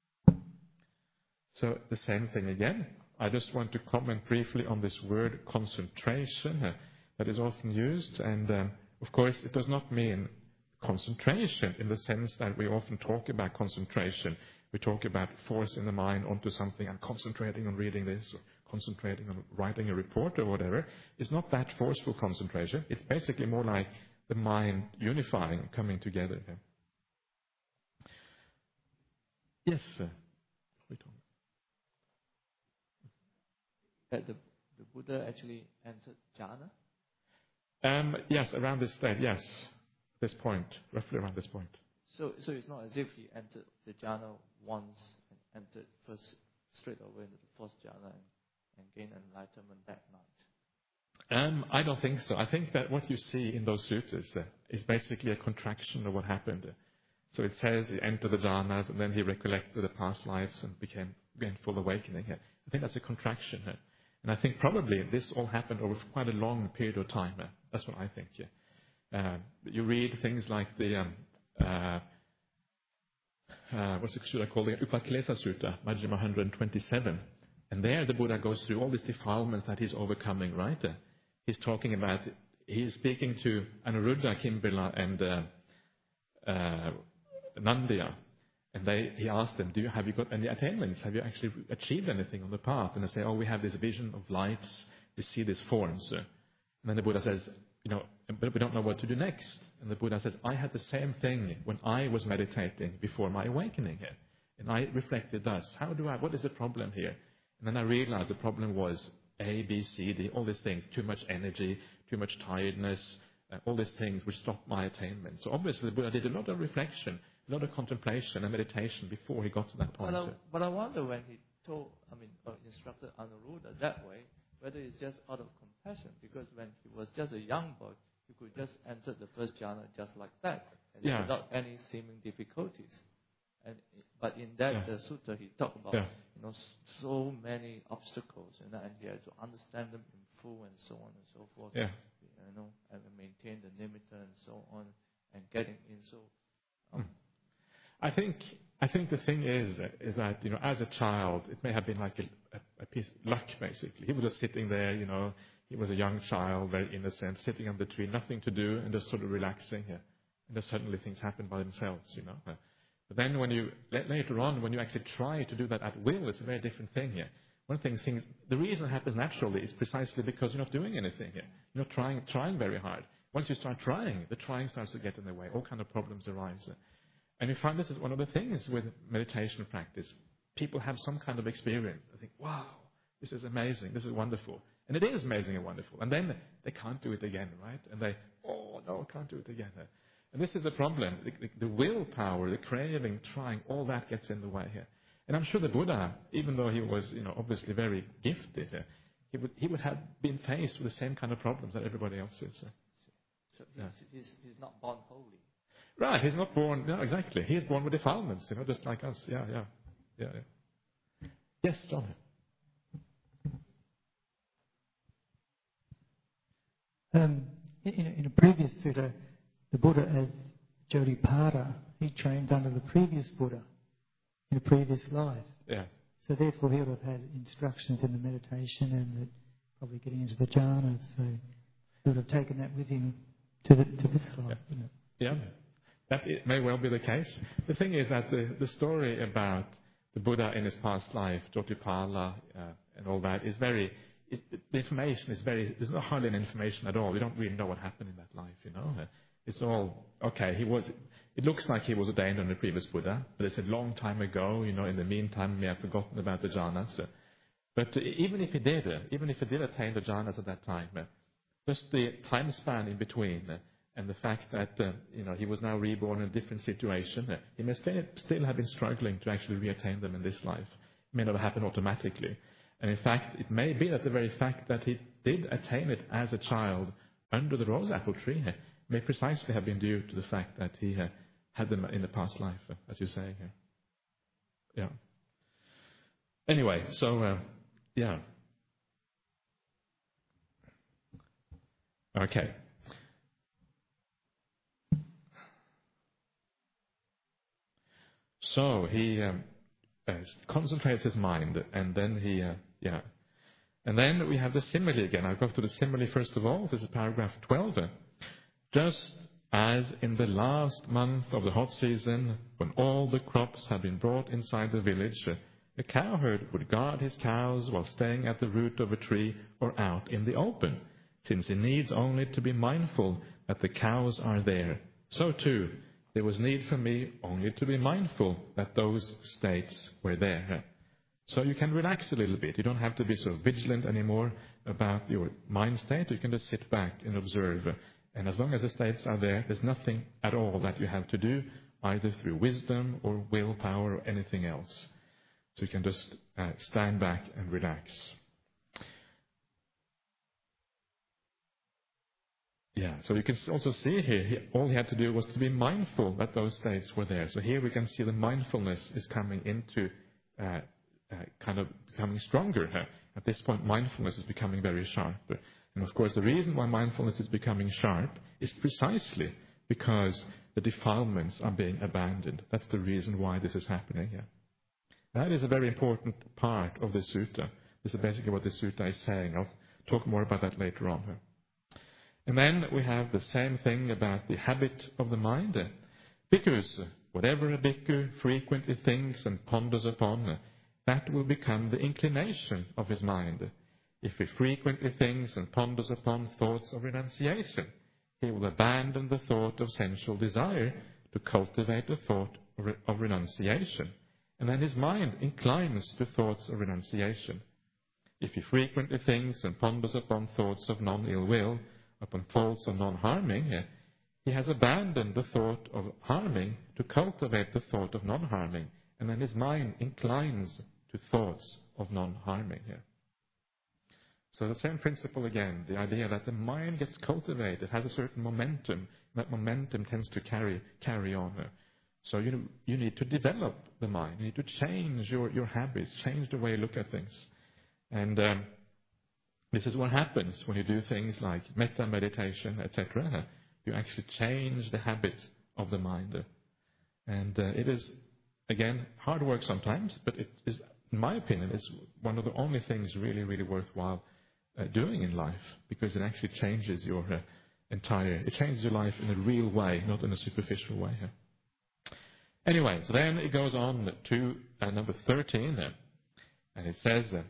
A: So the same thing again. I just want to comment briefly on this word concentration uh, that is often used. And um, of course, it does not mean concentration in the sense that we often talk about concentration. We talk about forcing the mind onto something. I'm concentrating on reading this, or concentrating on writing a report or whatever. It's not that forceful concentration. It's basically more like the mind unifying, coming together. Yes, sir.
B: That the, the Buddha actually entered jhana?
A: Um, yes, around this state, yes. This point, roughly around this point.
B: So, so it's not as if he entered the jhana once and entered first straight away into the first jhana and, and gained enlightenment that night.
A: Um, I don't think so. I think that what you see in those sutras uh, is basically a contraction of what happened. So it says he entered the jhanas and then he recollected the past lives and became again full awakening. I think that's a contraction. And I think probably this all happened over quite a long period of time. That's what I think. Yeah. Uh, you read things like the um, uh, uh, what's it should I call it? Upaklesa Sutta, Majjhima one hundred twenty-seven, and there the Buddha goes through all these defilements that he's overcoming. Right? Uh, he's talking about. He's speaking to Anuruddha, Kimbila, and uh, uh, Nandiya, and they he asked them, "Do you have you got any attainments? Have you actually achieved anything on the path?" And they say, "Oh, we have this vision of lights. We see these forms." And then the Buddha says, "You know, but we don't know what to do next." And the Buddha says, "I had the same thing when I was meditating before my awakening here. And I reflected thus, how do I, what is the problem here?" And then I realized the problem was A, B, C, D, all these things, too much energy, too much tiredness, uh, all these things which stopped my attainment. So obviously the Buddha did a lot of reflection, a lot of contemplation and meditation before he got to that point.
B: But I, but I wonder when he told, I mean, uh, instructed Anuruddha that way, whether it's just out of compassion, because when he was just a young boy, he could just enter the first jhana just like that, and
A: yeah.
B: without any seeming difficulties. And but in that
A: yeah.
B: uh, sutta, he talked about
A: yeah.
B: you know so many obstacles, and, and he had to understand them in full, and so on and so forth.
A: Yeah.
B: You know, and maintain the nimitta and so on, and getting in. So, um,
A: I think I think the thing is is that you know as a child it may have been like a, a, a piece of luck basically. He was just sitting there, you know. He was a young child, very innocent, sitting under the tree, nothing to do, and just sort of relaxing. Yeah. And then suddenly things happen by themselves, you know. But then when you later on, when you actually try to do that at will, it's a very different thing here. One thing, things, the reason it happens naturally is precisely because you're not doing anything here. You're not trying, trying very hard. Once you start trying, the trying starts to get in the way. All kind of problems arise. And you find this is one of the things with meditation practice. People have some kind of experience. They think, wow, this is amazing, this is wonderful. And it is amazing and wonderful. And then they can't do it again, right? And they, oh, no, I can't do it again. And this is the problem. The, the, the willpower, the craving, trying, all that gets in the way here. And I'm sure the Buddha, even though he was, you know, obviously very gifted, uh, he would he would have been faced with the same kind of problems that everybody else is. Uh,
B: so he's, yeah. he's, he's not born holy.
A: Right, he's not born, no, exactly. He's born with defilements, you know, just like us. Yeah, yeah, yeah. yeah. Yes, John.
C: Um, in, in a previous sutta, the Buddha as Jodipada, he trained under the previous Buddha in a previous life.
A: Yeah.
C: So therefore he would have had instructions in the meditation and the, probably getting into the jhanas. So he would have taken that with him to, the, to this life.
A: Yeah.
C: Isn't it?
A: Yeah. That it may well be the case. The thing is that the, the story about the Buddha in his past life, Jotipala, uh, and all that is very... It, the information is very... There's not hardly any information at all. We don't really know what happened in that life, you know. It's all... Okay, he was... It looks like he was ordained under the previous Buddha, but it's a long time ago, you know. In the meantime, we have forgotten about the jhanas. But uh, even if he did, uh, even if he did attain the jhanas at that time, uh, just the time span in between... Uh, And the fact that uh, you know he was now reborn in a different situation, uh, he may still, still have been struggling to actually reattain them in this life. It may not happen automatically. And in fact, it may be that the very fact that he did attain it as a child under the rose apple tree uh, may precisely have been due to the fact that he uh, had them in the past life, uh, as you say. Uh, yeah. Anyway, so, uh, yeah. Okay. So he um, uh, concentrates his mind, and then he, uh, yeah. And then we have the simile again. I'll go to the simile first of all. This is paragraph twelve. Just as in the last month of the hot season, when all the crops had been brought inside the village, a cowherd would guard his cows while staying at the root of a tree or out in the open, since he needs only to be mindful that the cows are there. So too, there was need for me only to be mindful that those states were there. So you can relax a little bit. You don't have to be so vigilant anymore about your mind state. You can just sit back and observe. And as long as the states are there, there's nothing at all that you have to do, either through wisdom or willpower or anything else. So you can just uh, stand back and relax. Yeah, so you can also see here, he, all he had to do was to be mindful that those states were there. So here we can see the mindfulness is coming into, uh, uh, kind of becoming stronger. Huh? At this point, mindfulness is becoming very sharp. And of course, the reason why mindfulness is becoming sharp is precisely because the defilements are being abandoned. That's the reason why this is happening here. That is a very important part of the sutta. This is basically what the sutta is saying. I'll talk more about that later on. Huh? And then we have the same thing about the habit of the mind. Bhikkhus, whatever a bhikkhu frequently thinks and ponders upon, that will become the inclination of his mind. If he frequently thinks and ponders upon thoughts of renunciation, he will abandon the thought of sensual desire to cultivate the thought of renunciation. And then his mind inclines to thoughts of renunciation. If he frequently thinks and ponders upon thoughts of non-ill will, upon thoughts of non-harming, he has abandoned the thought of harming to cultivate the thought of non-harming, and then his mind inclines to thoughts of non-harming. So the same principle again, the idea that the mind gets cultivated, has a certain momentum, that momentum tends to carry carry on. So you, you need to develop the mind, you need to change your, your habits, change the way you look at things. And um, this is what happens when you do things like metta meditation, et cetera. You actually change the habit of the mind. And uh, it is, again, hard work sometimes, but it is, in my opinion, is one of the only things really, really worthwhile uh, doing in life, because it actually changes your uh, entire, it changes your life in a real way, not in a superficial way. Anyway, so then it goes on to uh, number thirteen, uh, and it says, uh,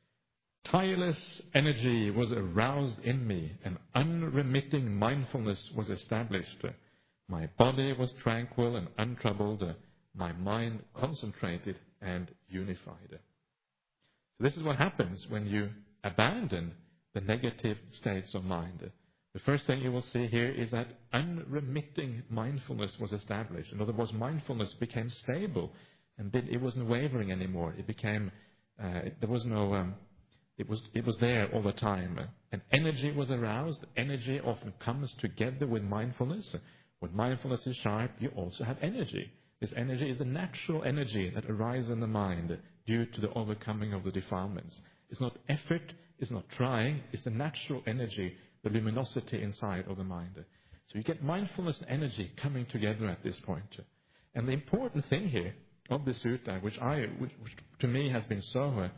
A: tireless energy was aroused in me, and unremitting mindfulness was established. My body was tranquil and untroubled, my mind concentrated and unified. So this is what happens when you abandon the negative states of mind. The first thing you will see here is that unremitting mindfulness was established. In other words, mindfulness became stable, and it wasn't wavering anymore. It became, uh, there was no... Um, It was, it was there all the time. And energy was aroused. Energy often comes together with mindfulness. When mindfulness is sharp, you also have energy. This energy is the natural energy that arises in the mind due to the overcoming of the defilements. It's not effort, it's not trying, it's the natural energy, the luminosity inside of the mind. So you get mindfulness and energy coming together at this point. And the important thing here of the sutta, which, I, which, which to me has been so... Uh,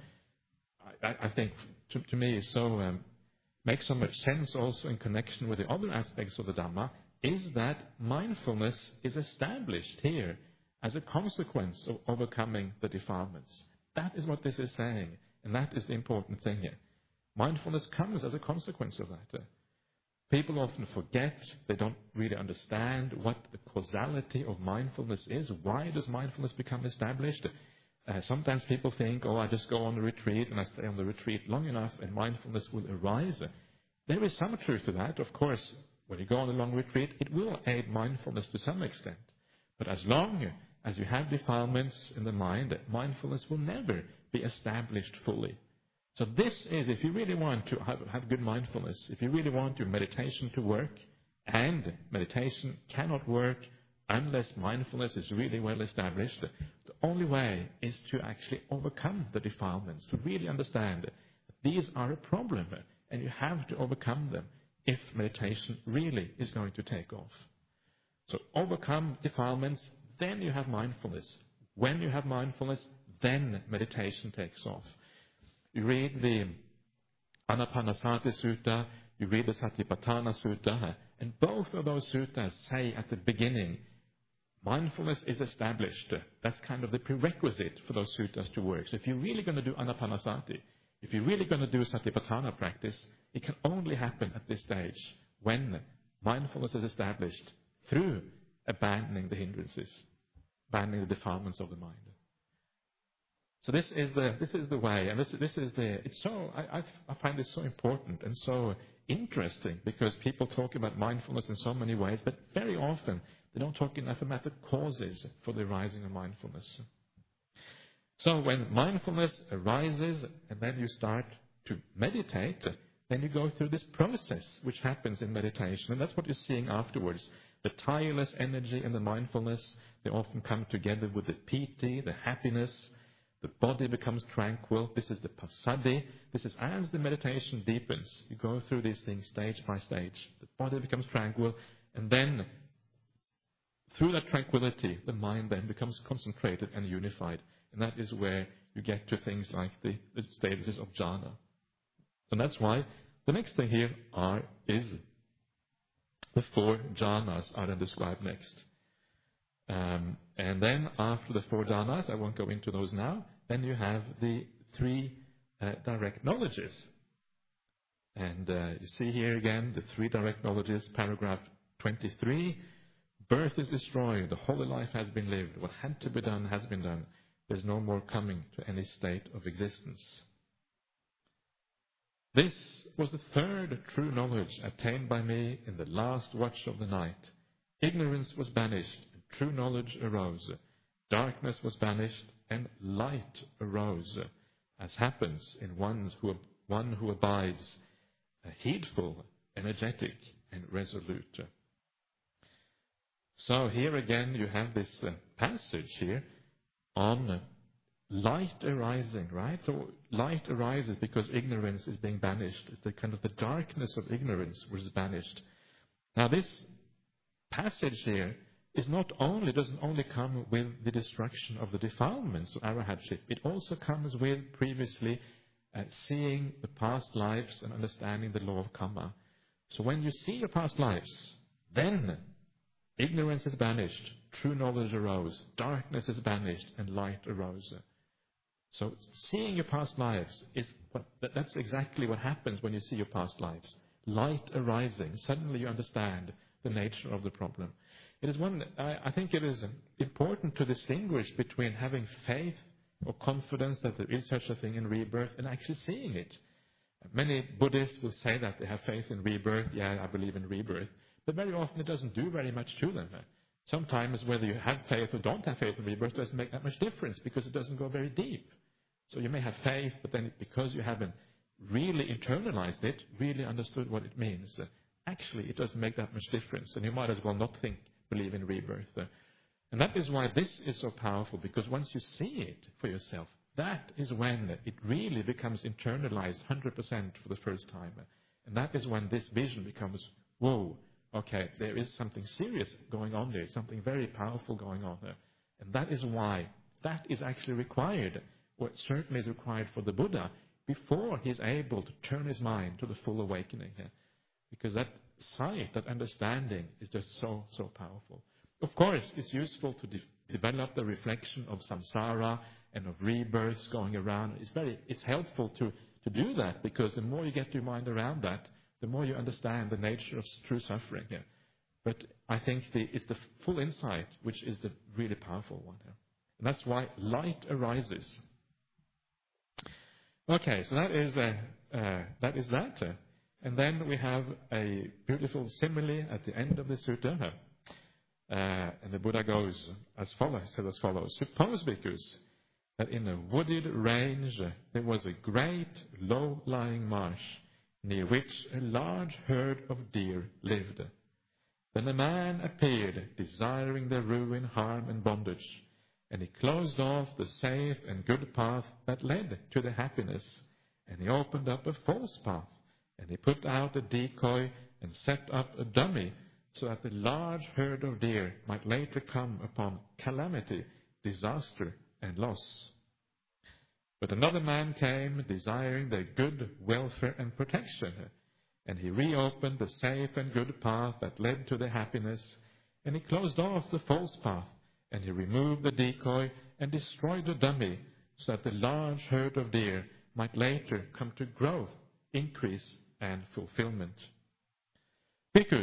A: I, I think to, to me so um, makes so much sense also in connection with the other aspects of the Dhamma, is that mindfulness is established here as a consequence of overcoming the defilements. That is what this is saying, and that is the important thing here. Mindfulness comes as a consequence of that. People often forget, they don't really understand what the causality of mindfulness is. Why does mindfulness become established? Uh, sometimes people think, oh, I just go on a retreat and I stay on the retreat long enough and mindfulness will arise. There is some truth to that. Of course, when you go on a long retreat, it will aid mindfulness to some extent. But as long as you have defilements in the mind, mindfulness will never be established fully. So this is, if you really want to have, have good mindfulness, if you really want your meditation to work, and meditation cannot work unless mindfulness is really well established, the only way is to actually overcome the defilements, to really understand that these are a problem and you have to overcome them if meditation really is going to take off. So overcome defilements, then you have mindfulness. When you have mindfulness, then meditation takes off. You read the Anapanasati Sutta, you read the Satipatthana Sutta, and both of those suttas say at the beginning, mindfulness is established. That's kind of the prerequisite for those suttas to work. So if you're really going to do Anapanasati, if you're really going to do Satipatthana practice, it can only happen at this stage when mindfulness is established through abandoning the hindrances, abandoning the defilements of the mind. So this is the this is the way, and this this is the. It's so I I, I find this so important and so interesting because people talk about mindfulness in so many ways, but very often they don't talk enough about the causes for the arising of mindfulness. So when mindfulness arises and then you start to meditate, then you go through this process which happens in meditation, and that's what you're seeing afterwards. The tireless energy and the mindfulness, they often come together with the piti, the happiness. The body becomes tranquil. This is the passaddhi. This is as the meditation deepens. You go through these things stage by stage. The body becomes tranquil, and then through that tranquility, the mind then becomes concentrated and unified. And that is where you get to things like the, the stages of jhana. And that's why the next thing here are is the four jhanas are then described next. Um, and then after the four jhanas, I won't go into those now, then you have the three uh, direct knowledges. And uh, you see here again the three direct knowledges, paragraph twenty-three. Birth is destroyed, the holy life has been lived, what had to be done has been done. There's no more coming to any state of existence. This was the third true knowledge attained by me in the last watch of the night. Ignorance was banished, and true knowledge arose. Darkness was banished, and light arose, as happens in one who, one who abides, uh, heedful, energetic, and resolute. So here again you have this uh, passage here on uh, light arising, right? So light arises because ignorance is being banished. It's the kind of the darkness of ignorance which is banished. Now this passage here is not only, doesn't only come with the destruction of the defilements of arahatship, it also comes with previously uh, seeing the past lives and understanding the law of karma. So when you see your past lives, then ignorance is banished, true knowledge arose, darkness is banished, and light arose. So seeing your past lives, is what, that's exactly what happens when you see your past lives. Light arising, suddenly you understand the nature of the problem. It is one, I, I think it is important to distinguish between having faith or confidence that there is such a thing in rebirth and actually seeing it. Many Buddhists will say that they have faith in rebirth. Yeah, I believe in rebirth. But very often it doesn't do very much to them. Sometimes whether you have faith or don't have faith in rebirth doesn't make that much difference because it doesn't go very deep. So you may have faith, but then because you haven't really internalized it, really understood what it means, uh, actually it doesn't make that much difference. And you might as well not think, believe in rebirth. Uh, and that is why this is so powerful, because once you see it for yourself, that is when it really becomes internalized one hundred percent for the first time. And that is when this vision becomes, whoa, okay, there is something serious going on there, something very powerful going on there. And that is why that is actually required, or certainly is required for the Buddha, before he's able to turn his mind to the full awakening here. Because that sight, that understanding is just so, so powerful. Of course, it's useful to de- develop the reflection of samsara and of rebirths going around. It's very, it's helpful to, to do that, because the more you get your mind around that, the more you understand the nature of true suffering here. But I think the, it's the full insight which is the really powerful one here. And that's why light arises. Okay, so that is, uh, uh, that, is that. Uh, and then we have a beautiful simile at the end of the sutta. Uh, and the Buddha goes as follows, says as follows. Suppose, bhikkhus, that in a wooded range uh, there was a great low-lying marsh, near which a large herd of deer lived. Then a man appeared, desiring their ruin, harm, and bondage, and he closed off the safe and good path that led to the happiness, and he opened up a false path, and he put out a decoy and set up a dummy, so that the large herd of deer might later come upon calamity, disaster, and loss. But another man came, desiring their good welfare and protection, and he reopened the safe and good path that led to their happiness, and he closed off the false path, and he removed the decoy and destroyed the dummy, so that the large herd of deer might later come to growth, increase, and fulfillment. Bhikkhus,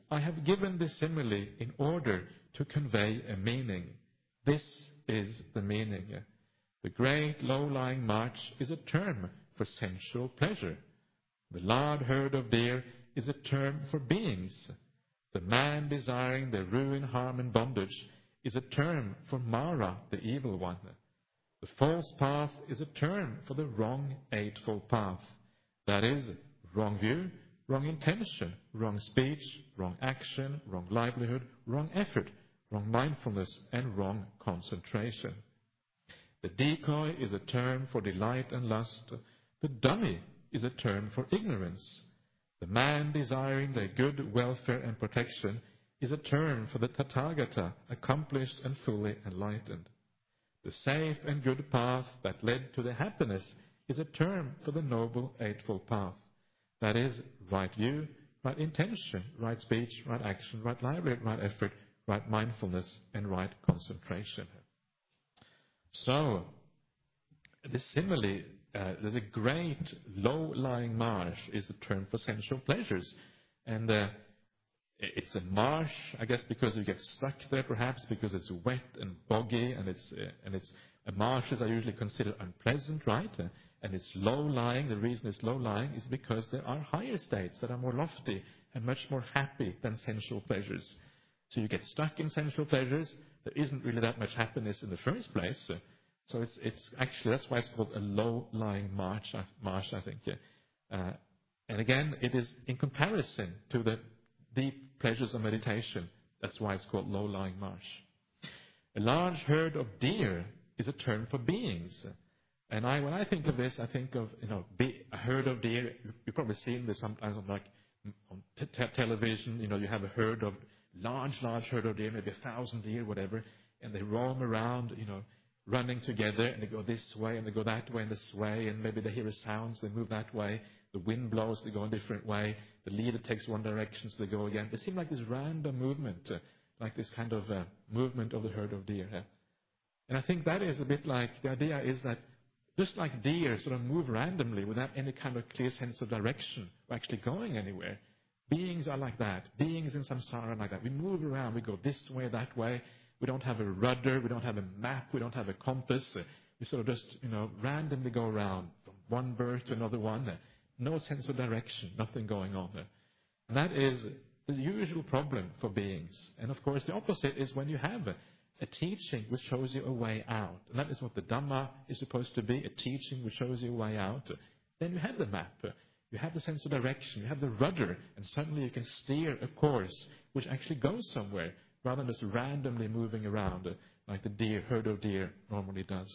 A: I have given this simile in order to convey a meaning. This is the meaning. The great low-lying marsh is a term for sensual pleasure. The large herd of deer is a term for beings. The man desiring their ruin, harm, and bondage is a term for Mara, the evil one. The false path is a term for the wrong eightfold path. That is, wrong view, wrong intention, wrong speech, wrong action, wrong livelihood, wrong effort, wrong mindfulness, and wrong concentration. The decoy is a term for delight and lust. The dummy is a term for ignorance. The man desiring their good welfare and protection is a term for the Tathagata, accomplished and fully enlightened. The safe and good path that led to the happiness is a term for the noble eightfold path. That is, right view, right intention, right speech, right action, right livelihood, right effort, right mindfulness, and right concentration. So, the simile, uh, there's a great low-lying marsh is the term for sensual pleasures. And uh, it's a marsh, I guess, because you get stuck there, perhaps because it's wet and boggy, and it's uh, and it's uh, marshes are usually considered unpleasant, right? Uh, and it's low-lying. The reason it's low-lying is because there are higher states that are more lofty and much more happy than sensual pleasures. So you get stuck in sensual pleasures. There isn't really that much happiness in the first place. Uh, so it's it's actually that's why it's called a low-lying marsh. Uh, marsh, I think. Uh, and again, it is in comparison to the deep pleasures of meditation. That's why it's called low-lying marsh. A large herd of deer is a term for beings. And I, when I think of this, I think of, you know, be, a herd of deer. You've probably seen this sometimes on like on t- t- television. You know, you have a herd of large, large herd of deer, maybe a thousand deer, whatever, and they roam around, you know, running together, and they go this way and they go that way and this way, and maybe they hear a sound, so they move that way. The wind blows, they go a different way. The leader takes one direction, so they go again. They seem like this random movement, uh, like this kind of uh, movement of the herd of deer. Uh. And I think that is a bit like, the idea is that just like deer sort of move randomly without any kind of clear sense of direction or actually going anywhere, beings are like that. Beings in samsara are like that. We move around, we go this way, that way. We don't have a rudder, we don't have a map, we don't have a compass. Uh, we sort of just, you know, randomly go around from one bird to another one. Uh, No sense of direction, nothing going on there. And that is the usual problem for beings. And of course, the opposite is when you have a, a teaching which shows you a way out. And that is what the Dhamma is supposed to be, a teaching which shows you a way out. Then you have the map, you have the sense of direction, you have the rudder, and suddenly you can steer a course which actually goes somewhere, rather than just randomly moving around like the deer, herd of deer normally does.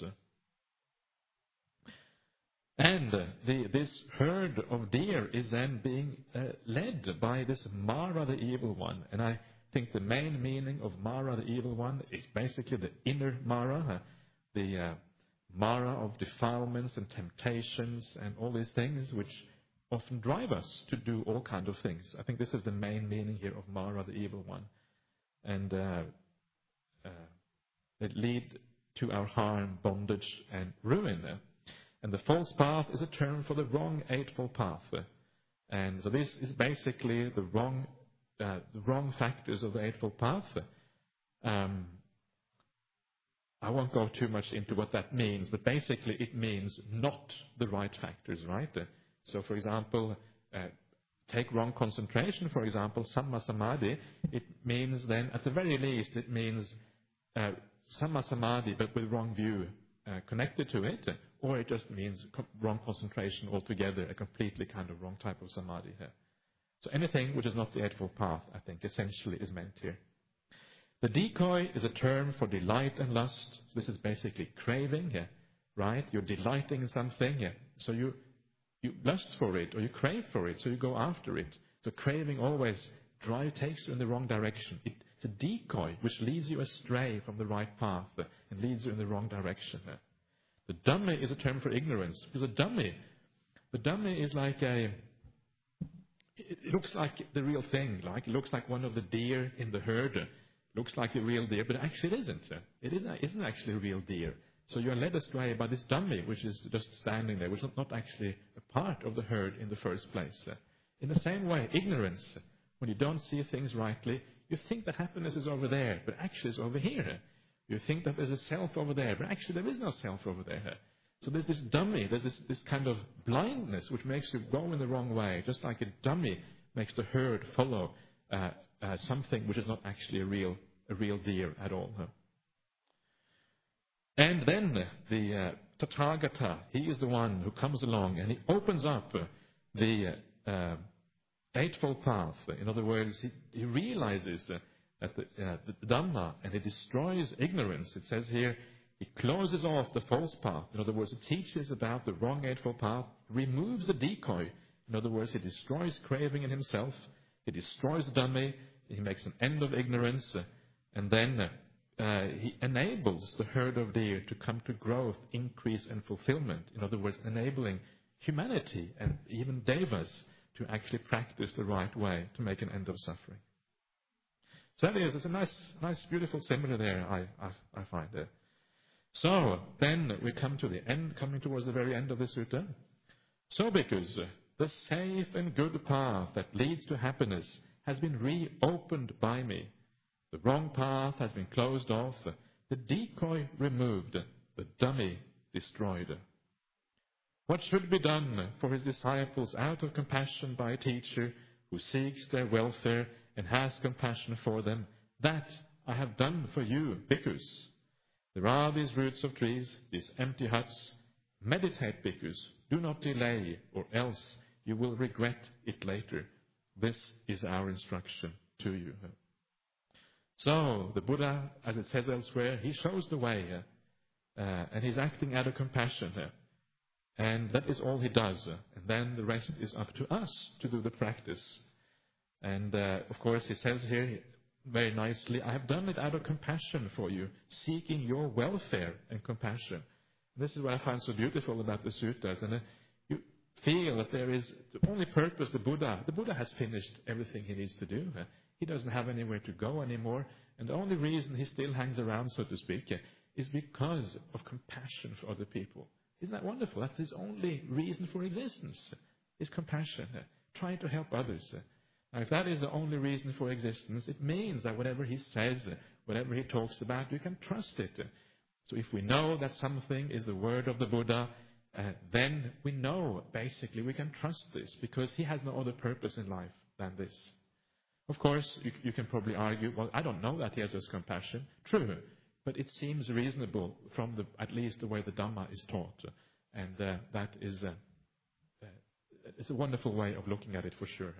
A: And uh, the, this herd of deer is then being uh, led by this Mara, the evil one. And I think the main meaning of Mara, the evil one, is basically the inner Mara, uh, the uh, Mara of defilements and temptations and all these things which often drive us to do all kinds of things. I think this is the main meaning here of Mara, the evil one. And uh, uh, that lead to our harm, bondage, and ruin. Uh, And the false path is a term for the wrong eightfold path. And so this is basically the wrong, uh, the wrong factors of the eightfold path. Um, I won't go too much into what that means, but basically it means not the right factors, right? So, for example, uh, take wrong concentration, for example, samma samadhi. It means then, at the very least, it means uh, samma samadhi, but with wrong view uh, connected to it. Or it just means wrong concentration altogether, a completely kind of wrong type of samadhi here. So anything which is not the Eightfold Path, I think, essentially is meant here. The decoy is a term for delight and lust. So this is basically craving, yeah, right? You're delighting in something, yeah. So you, you lust for it, or you crave for it, so you go after it. So craving always drive takes you in the wrong direction. It, it's a decoy which leads you astray from the right path and leads you in the wrong direction. Yeah. The dummy is a term for ignorance. Because a dummy, the dummy is like a, it, it looks like the real thing. Like it looks like one of the deer in the herd. It looks like a real deer, but actually it isn't. It isn't, isn't actually a real deer. So you're led astray by this dummy, which is just standing there, which is not actually a part of the herd in the first place. In the same way, ignorance, When you don't see things rightly, you think that happiness is over there, but actually it's over here. You think that there's a self over there, but actually there is no self over there. So there's this dummy, there's this, this kind of blindness which makes you go in the wrong way, just like a dummy makes the herd follow uh, uh, something which is not actually a real, a real deer at all. Huh? And then the uh, Tathagata, he is the one who comes along and he opens up uh, the uh, Eightfold Path. In other words, he, he realizes uh, that the, uh, the Dhamma, and he destroys ignorance. It says here, he closes off the false path. In other words, he teaches about the wrong Eightfold Path, removes the decoy. In other words, he destroys craving in himself, he destroys the Dhamma, he makes an end of ignorance, uh, and then uh, uh, he enables the herd of deer to come to growth, increase, and fulfillment. In other words, enabling humanity and even devas to actually practice the right way to make an end of suffering. So that is, it's a nice, nice, beautiful simile there, I, I, I find there. So, then we come to the end, coming towards the very end of the sutta. So, because the safe and good path that leads to happiness has been reopened by me, the wrong path has been closed off, the decoy removed, the dummy destroyed. What should be done for his disciples out of compassion by a teacher who seeks their welfare and has compassion for them, that I have done for you, bhikkhus. There are these roots of trees, these empty huts. Meditate, bhikkhus. Do not delay, or else you will regret it later. This is our instruction to you. So, the Buddha, as it says elsewhere, he shows the way, uh, and he's acting out of compassion here. And that is all he does. And then the rest is up to us to do the practice. And, uh, of course, he says here very nicely, I have done it out of compassion for you, seeking your welfare and compassion. This is what I find so beautiful about the suttas. And uh, you feel that there is the only purpose, the Buddha, the Buddha has finished everything he needs to do. Uh, he doesn't have anywhere to go anymore. And the only reason he still hangs around, so to speak, uh, is because of compassion for other people. Isn't that wonderful? That's his only reason for existence, is compassion, uh, trying to help others. Uh. Now, if that is the only reason for existence, it means that whatever he says, uh, whatever he talks about, you can trust it. Uh. So if we know that something is the word of the Buddha, uh, then we know, basically, we can trust this, because he has no other purpose in life than this. Of course, you, you can probably argue, well, I don't know that he has this compassion. True. But it seems reasonable from the, at least the way the Dhamma is taught. And uh, that is a, uh, it's a wonderful way of looking at it for sure.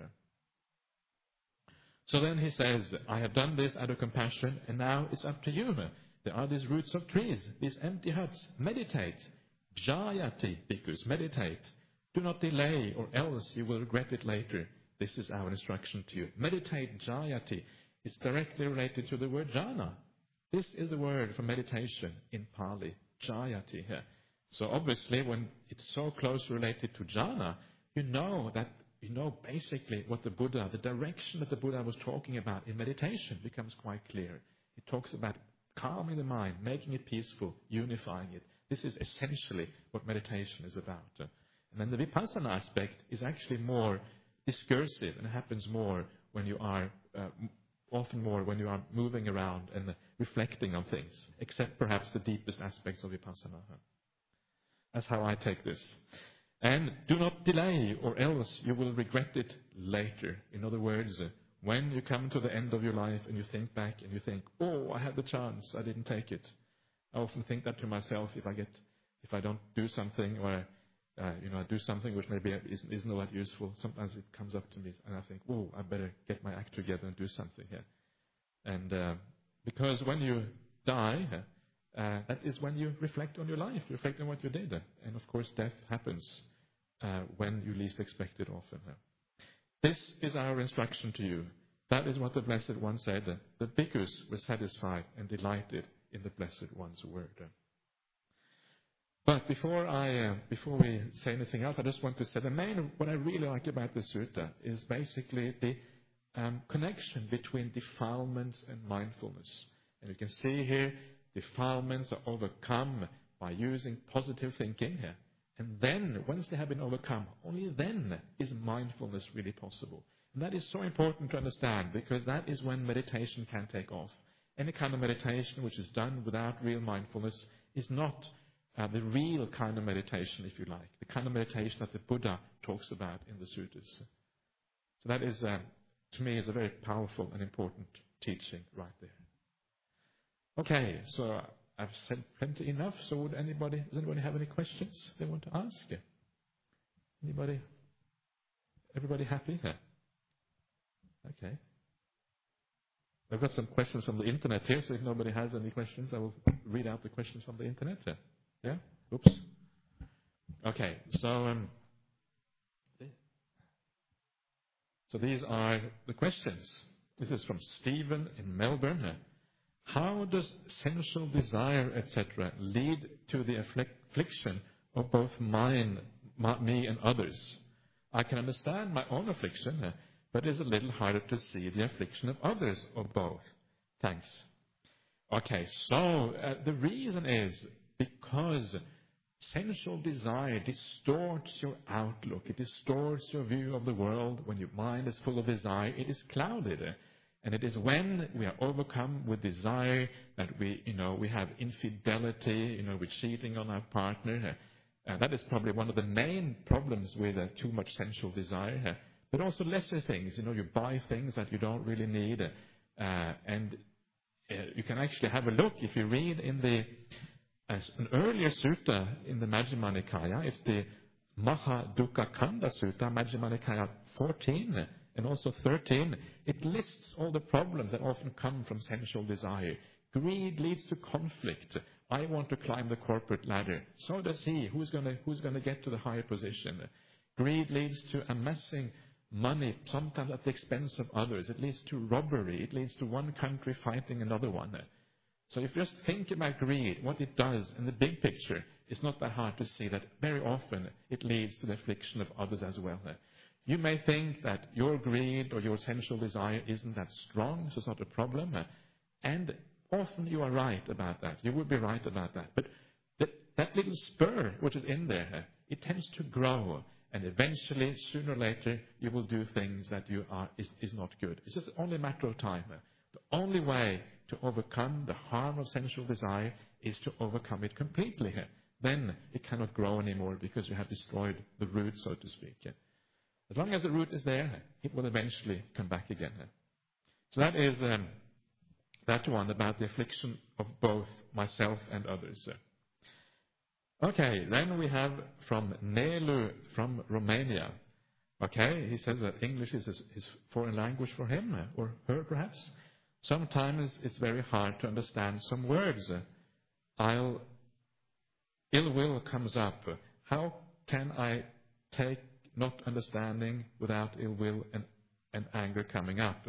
A: So then he says, I have done this out of compassion, and now it's up to you. There are these roots of trees, these empty huts. Meditate. Jayati, bhikkhus, meditate. Do not delay, or else you will regret it later. This is our instruction to you. Meditate, jayati. It's directly related to the word jhana. This is the word for meditation in Pali, jayati here. So obviously, when it's so closely related to jhana, you know that, you know basically what the Buddha, the direction that the Buddha was talking about in meditation becomes quite clear. He talks about calming the mind, making it peaceful, unifying it. This is essentially what meditation is about. And then the vipassana aspect is actually more discursive and happens more when you are uh, often more when you are moving around and reflecting on things, except perhaps the deepest aspects of vipassana. That's how I take this. And do not delay, or else you will regret it later. In other words, when you come to the end of your life and you think back and you think, oh, I had the chance, I didn't take it. I often think that to myself if I get, if I don't do something, or uh, you know, I do something which maybe isn't, isn't all that useful. Sometimes it comes up to me and I think, oh, I better get my act together and do something here. And uh, because when you die, uh, that is when you reflect on your life, reflect on what you did. And of course, death happens uh, when you least expect it often. This is our instruction to you. That is what the Blessed One said. The bhikkhus were satisfied and delighted in the Blessed One's word. But before I, uh, before we say anything else, I just want to say the main, what I really like about the sutta is basically the um, connection between defilements and mindfulness. And you can see here, defilements are overcome by using positive thinking here. And then, once they have been overcome, only then is mindfulness really possible. And that is so important to understand, because that is when meditation can take off. Any kind of meditation which is done without real mindfulness is not uh, the real kind of meditation, if you like, the kind of meditation that the Buddha talks about in the sutras. So that is, uh, to me, is a very powerful and important teaching right there. Okay, so I've said plenty enough. So would anybody, does anybody have any questions they want to ask? Anybody? Everybody happy? Yeah. Okay. I've got some questions from the internet here, so if nobody has any questions, I will read out the questions from the internet. Yeah? Yeah? Oops. Okay, so um, so these are the questions. This is from Stephen in Melbourne. How does sensual desire, et cetera, lead to the affliction of both mine, my, me and others? I can understand my own affliction, but it's a little harder to see the affliction of others, or both. Thanks. Okay, so uh, the reason is because sensual desire distorts your outlook. It distorts your view of the world. When your mind is full of desire, it is clouded. And it is when we are overcome with desire that we, you know, we have infidelity, you know, we're cheating on our partner. Uh, that is probably one of the main problems with uh, too much sensual desire. But also lesser things, you know, you buy things that you don't really need. Uh, and uh, you can actually have a look, if you read in the as an earlier sutta in the Majjhima Nikaya, it's the Mahadukkha Kanda Sutta, Majjhima Nikaya fourteen and also thirteen. It lists all the problems that often come from sensual desire. Greed leads to conflict. I want to climb the corporate ladder. So does he. Who's going to who's going to get to the higher position? Greed leads to amassing money, sometimes at the expense of others. It leads to robbery. It leads to one country fighting another one. So if you just think about greed, what it does in the big picture, it's not that hard to see that very often it leads to the affliction of others as well. You may think that your greed or your sensual desire isn't that strong, so it's not a problem. And often you are right about that. You would be right about that. But that, that little spur which is in there, it tends to grow. And eventually, sooner or later, you will do things that you are is, is not good. It's just only a matter of time. The only way to overcome the harm of sensual desire is to overcome it completely. Then it cannot grow anymore because you have destroyed the root, so to speak. As long as the root is there, it will eventually come back again. So that is um, that one about the affliction of both myself and others. Okay, then we have from Nelu from Romania. Okay, he says that English is his, his foreign language for him, or her perhaps. Sometimes it's very hard to understand some words. I'll, ill will comes up. How can I take not understanding without ill will and, and anger coming up?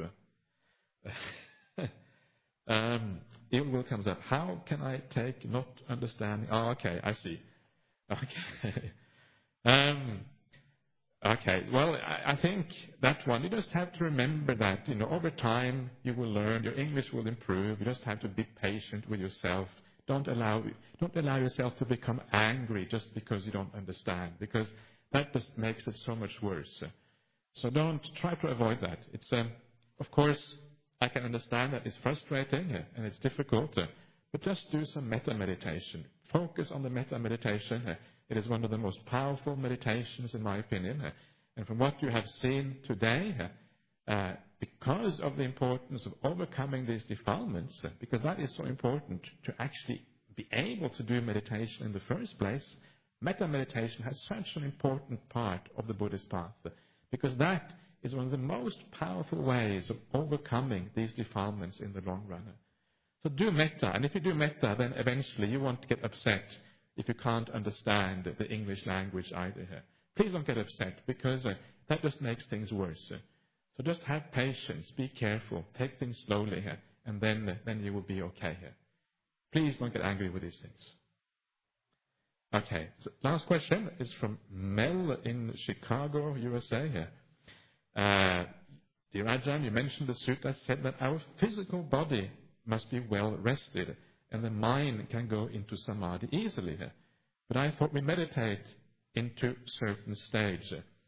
A: um, ill will comes up. How can I take not understanding? Oh, okay, I see. Okay. um, okay, well, I, I think that one, you just have to remember that, you know, over time you will learn, your English will improve. You just have to be patient with yourself. Don't allow, don't allow yourself to become angry just because you don't understand, because that just makes it so much worse. So don't try to avoid that. It's, um, of course, I can understand that it's frustrating and it's difficult, but just do some metta meditation. Focus on the metta meditation. It is one of the most powerful meditations, in my opinion. And from what you have seen today, uh, because of the importance of overcoming these defilements, because that is so important to actually be able to do meditation in the first place, metta meditation has such an important part of the Buddhist path, because that is one of the most powerful ways of overcoming these defilements in the long run. So do metta, and if you do metta, then eventually you won't get upset if you can't understand the English language either. Please don't get upset, because uh, that just makes things worse. So just have patience, be careful, take things slowly, uh, and then, uh, then you will be okay. Uh. Please don't get angry with these things. Okay, so last question is from Mel in Chicago, U S A. Uh, dear Ajahn, you mentioned the sutta said that our physical body must be well rested, and the mind can go into samadhi easily. But I thought we meditate into certain stage.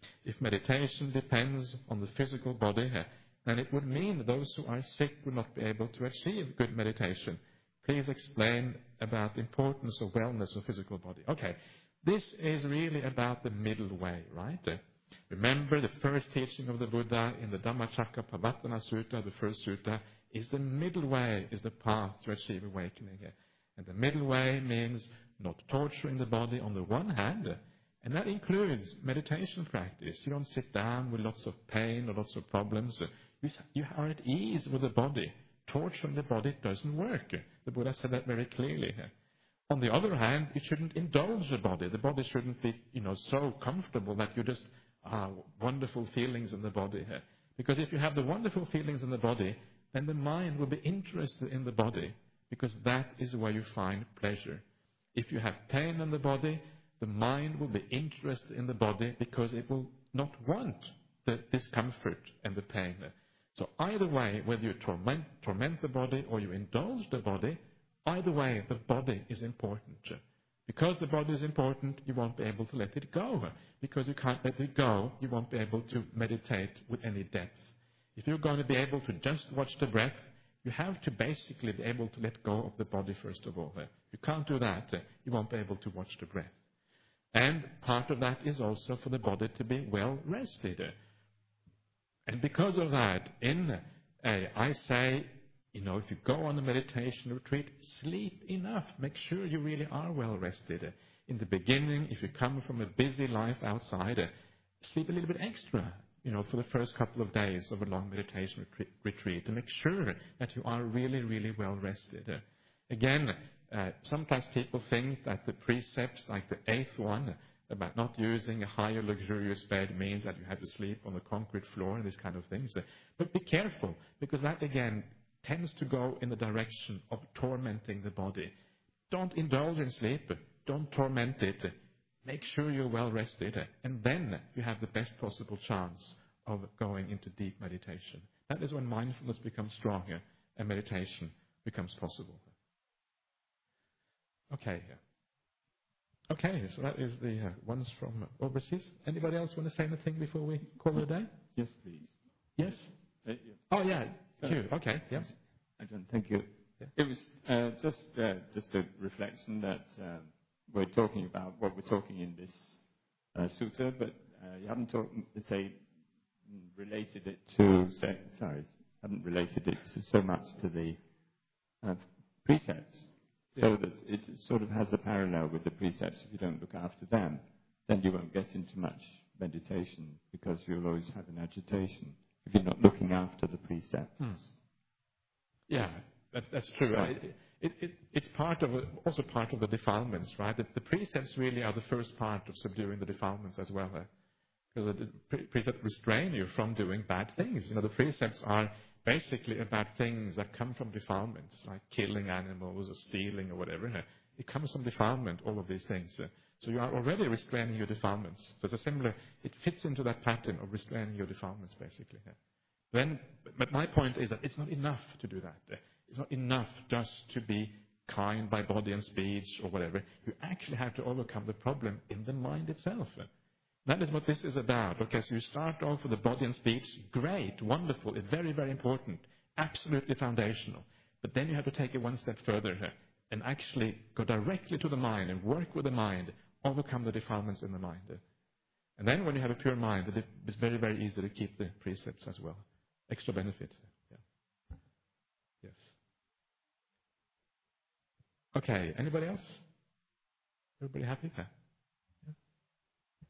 A: If meditation depends on the physical body, then it would mean those who are sick would not be able to achieve good meditation. Please explain about the importance of wellness of physical body. Okay, this is really about the middle way, right? Remember, the first teaching of the Buddha in the Dhammacakkappavattana Sutta, the first sutta, is the middle way, is the path to achieve awakening. And the middle way means not torturing the body on the one hand, and that includes meditation practice. You don't sit down with lots of pain or lots of problems. You, you are at ease with the body. Torturing the body doesn't work. The Buddha said that very clearly. On the other hand, you shouldn't indulge the body. The body shouldn't be, you know, so comfortable that you just ah, wonderful feelings in the body. Because if you have the wonderful feelings in the body, then the mind will be interested in the body, because that is where you find pleasure. If you have pain in the body, the mind will be interested in the body because it will not want the discomfort and the pain. So either way, whether you torment, torment the body or you indulge the body, either way, the body is important. Because the body is important, you won't be able to let it go. Because you can't let it go, you won't be able to meditate with any depth. If you're going to be able to just watch the breath, you have to basically be able to let go of the body first of all. If you can't do that, you won't be able to watch the breath. And part of that is also for the body to be well rested. And because of that, in a, I say, you know, if you go on a meditation retreat, sleep enough. Make sure you really are well rested. In the beginning, if you come from a busy life outside, sleep a little bit extra, you know, for the first couple of days of a long meditation retreat, to make sure that you are really, really well rested. Again, uh, sometimes people think that the precepts, like the eighth one, about not using a higher luxurious bed means that you have to sleep on the concrete floor and these kind of things. But be careful, because that, again, tends to go in the direction of tormenting the body. Don't indulge in sleep. Don't torment it. Make sure you're well rested, and then you have the best possible chance of going into deep meditation. That is when mindfulness becomes stronger and meditation becomes possible. Okay. Okay, so that is the uh, ones from overseas. Anybody else want to say anything before we call it a day?
D: Yes, please.
A: Yes?
D: Uh, yeah.
A: Oh, yeah.
D: Sorry.
A: You. Okay, yeah.
D: Ajahn, thank you.
A: Yeah.
D: It was uh, just uh, just a reflection that um, we're talking about what we're talking in this uh, sutta, but uh, you haven't talked, say, related it to, say, sorry, haven't related it to so much to the uh, precepts.
A: Yeah.
D: So that it sort of has a parallel with the precepts. If you don't look after them, then you won't get into much meditation, because you'll always have an agitation if you're not looking after the precepts.
A: Hmm. Yeah, that's, that's true.
D: Right.
A: It, it, it, it's part of also part of the defilements, right? The, the precepts really are the first part of subduing the defilements as well. Because the pre- precepts restrain you from doing bad things. You know, the precepts are basically about things that come from defilements, like killing animals or stealing or whatever. It comes from defilement, all of these things. So you are already restraining your defilements. So it's a similar, it fits into that pattern of restraining your defilements, basically. Then, but my point is that it's not enough to do that. It's not enough just to be kind by body and speech or whatever. You actually have to overcome the problem in the mind itself. That is what this is about. Okay, so you start off with the body and speech. Great, wonderful, it's very, very important, absolutely foundational. But then you have to take it one step further and actually go directly to the mind and work with the mind, overcome the defilements in the mind. And then when you have a pure mind, it's very, very easy to keep the precepts as well. Extra benefit. Yeah. Yes. Okay, anybody else? Everybody happy? Yeah.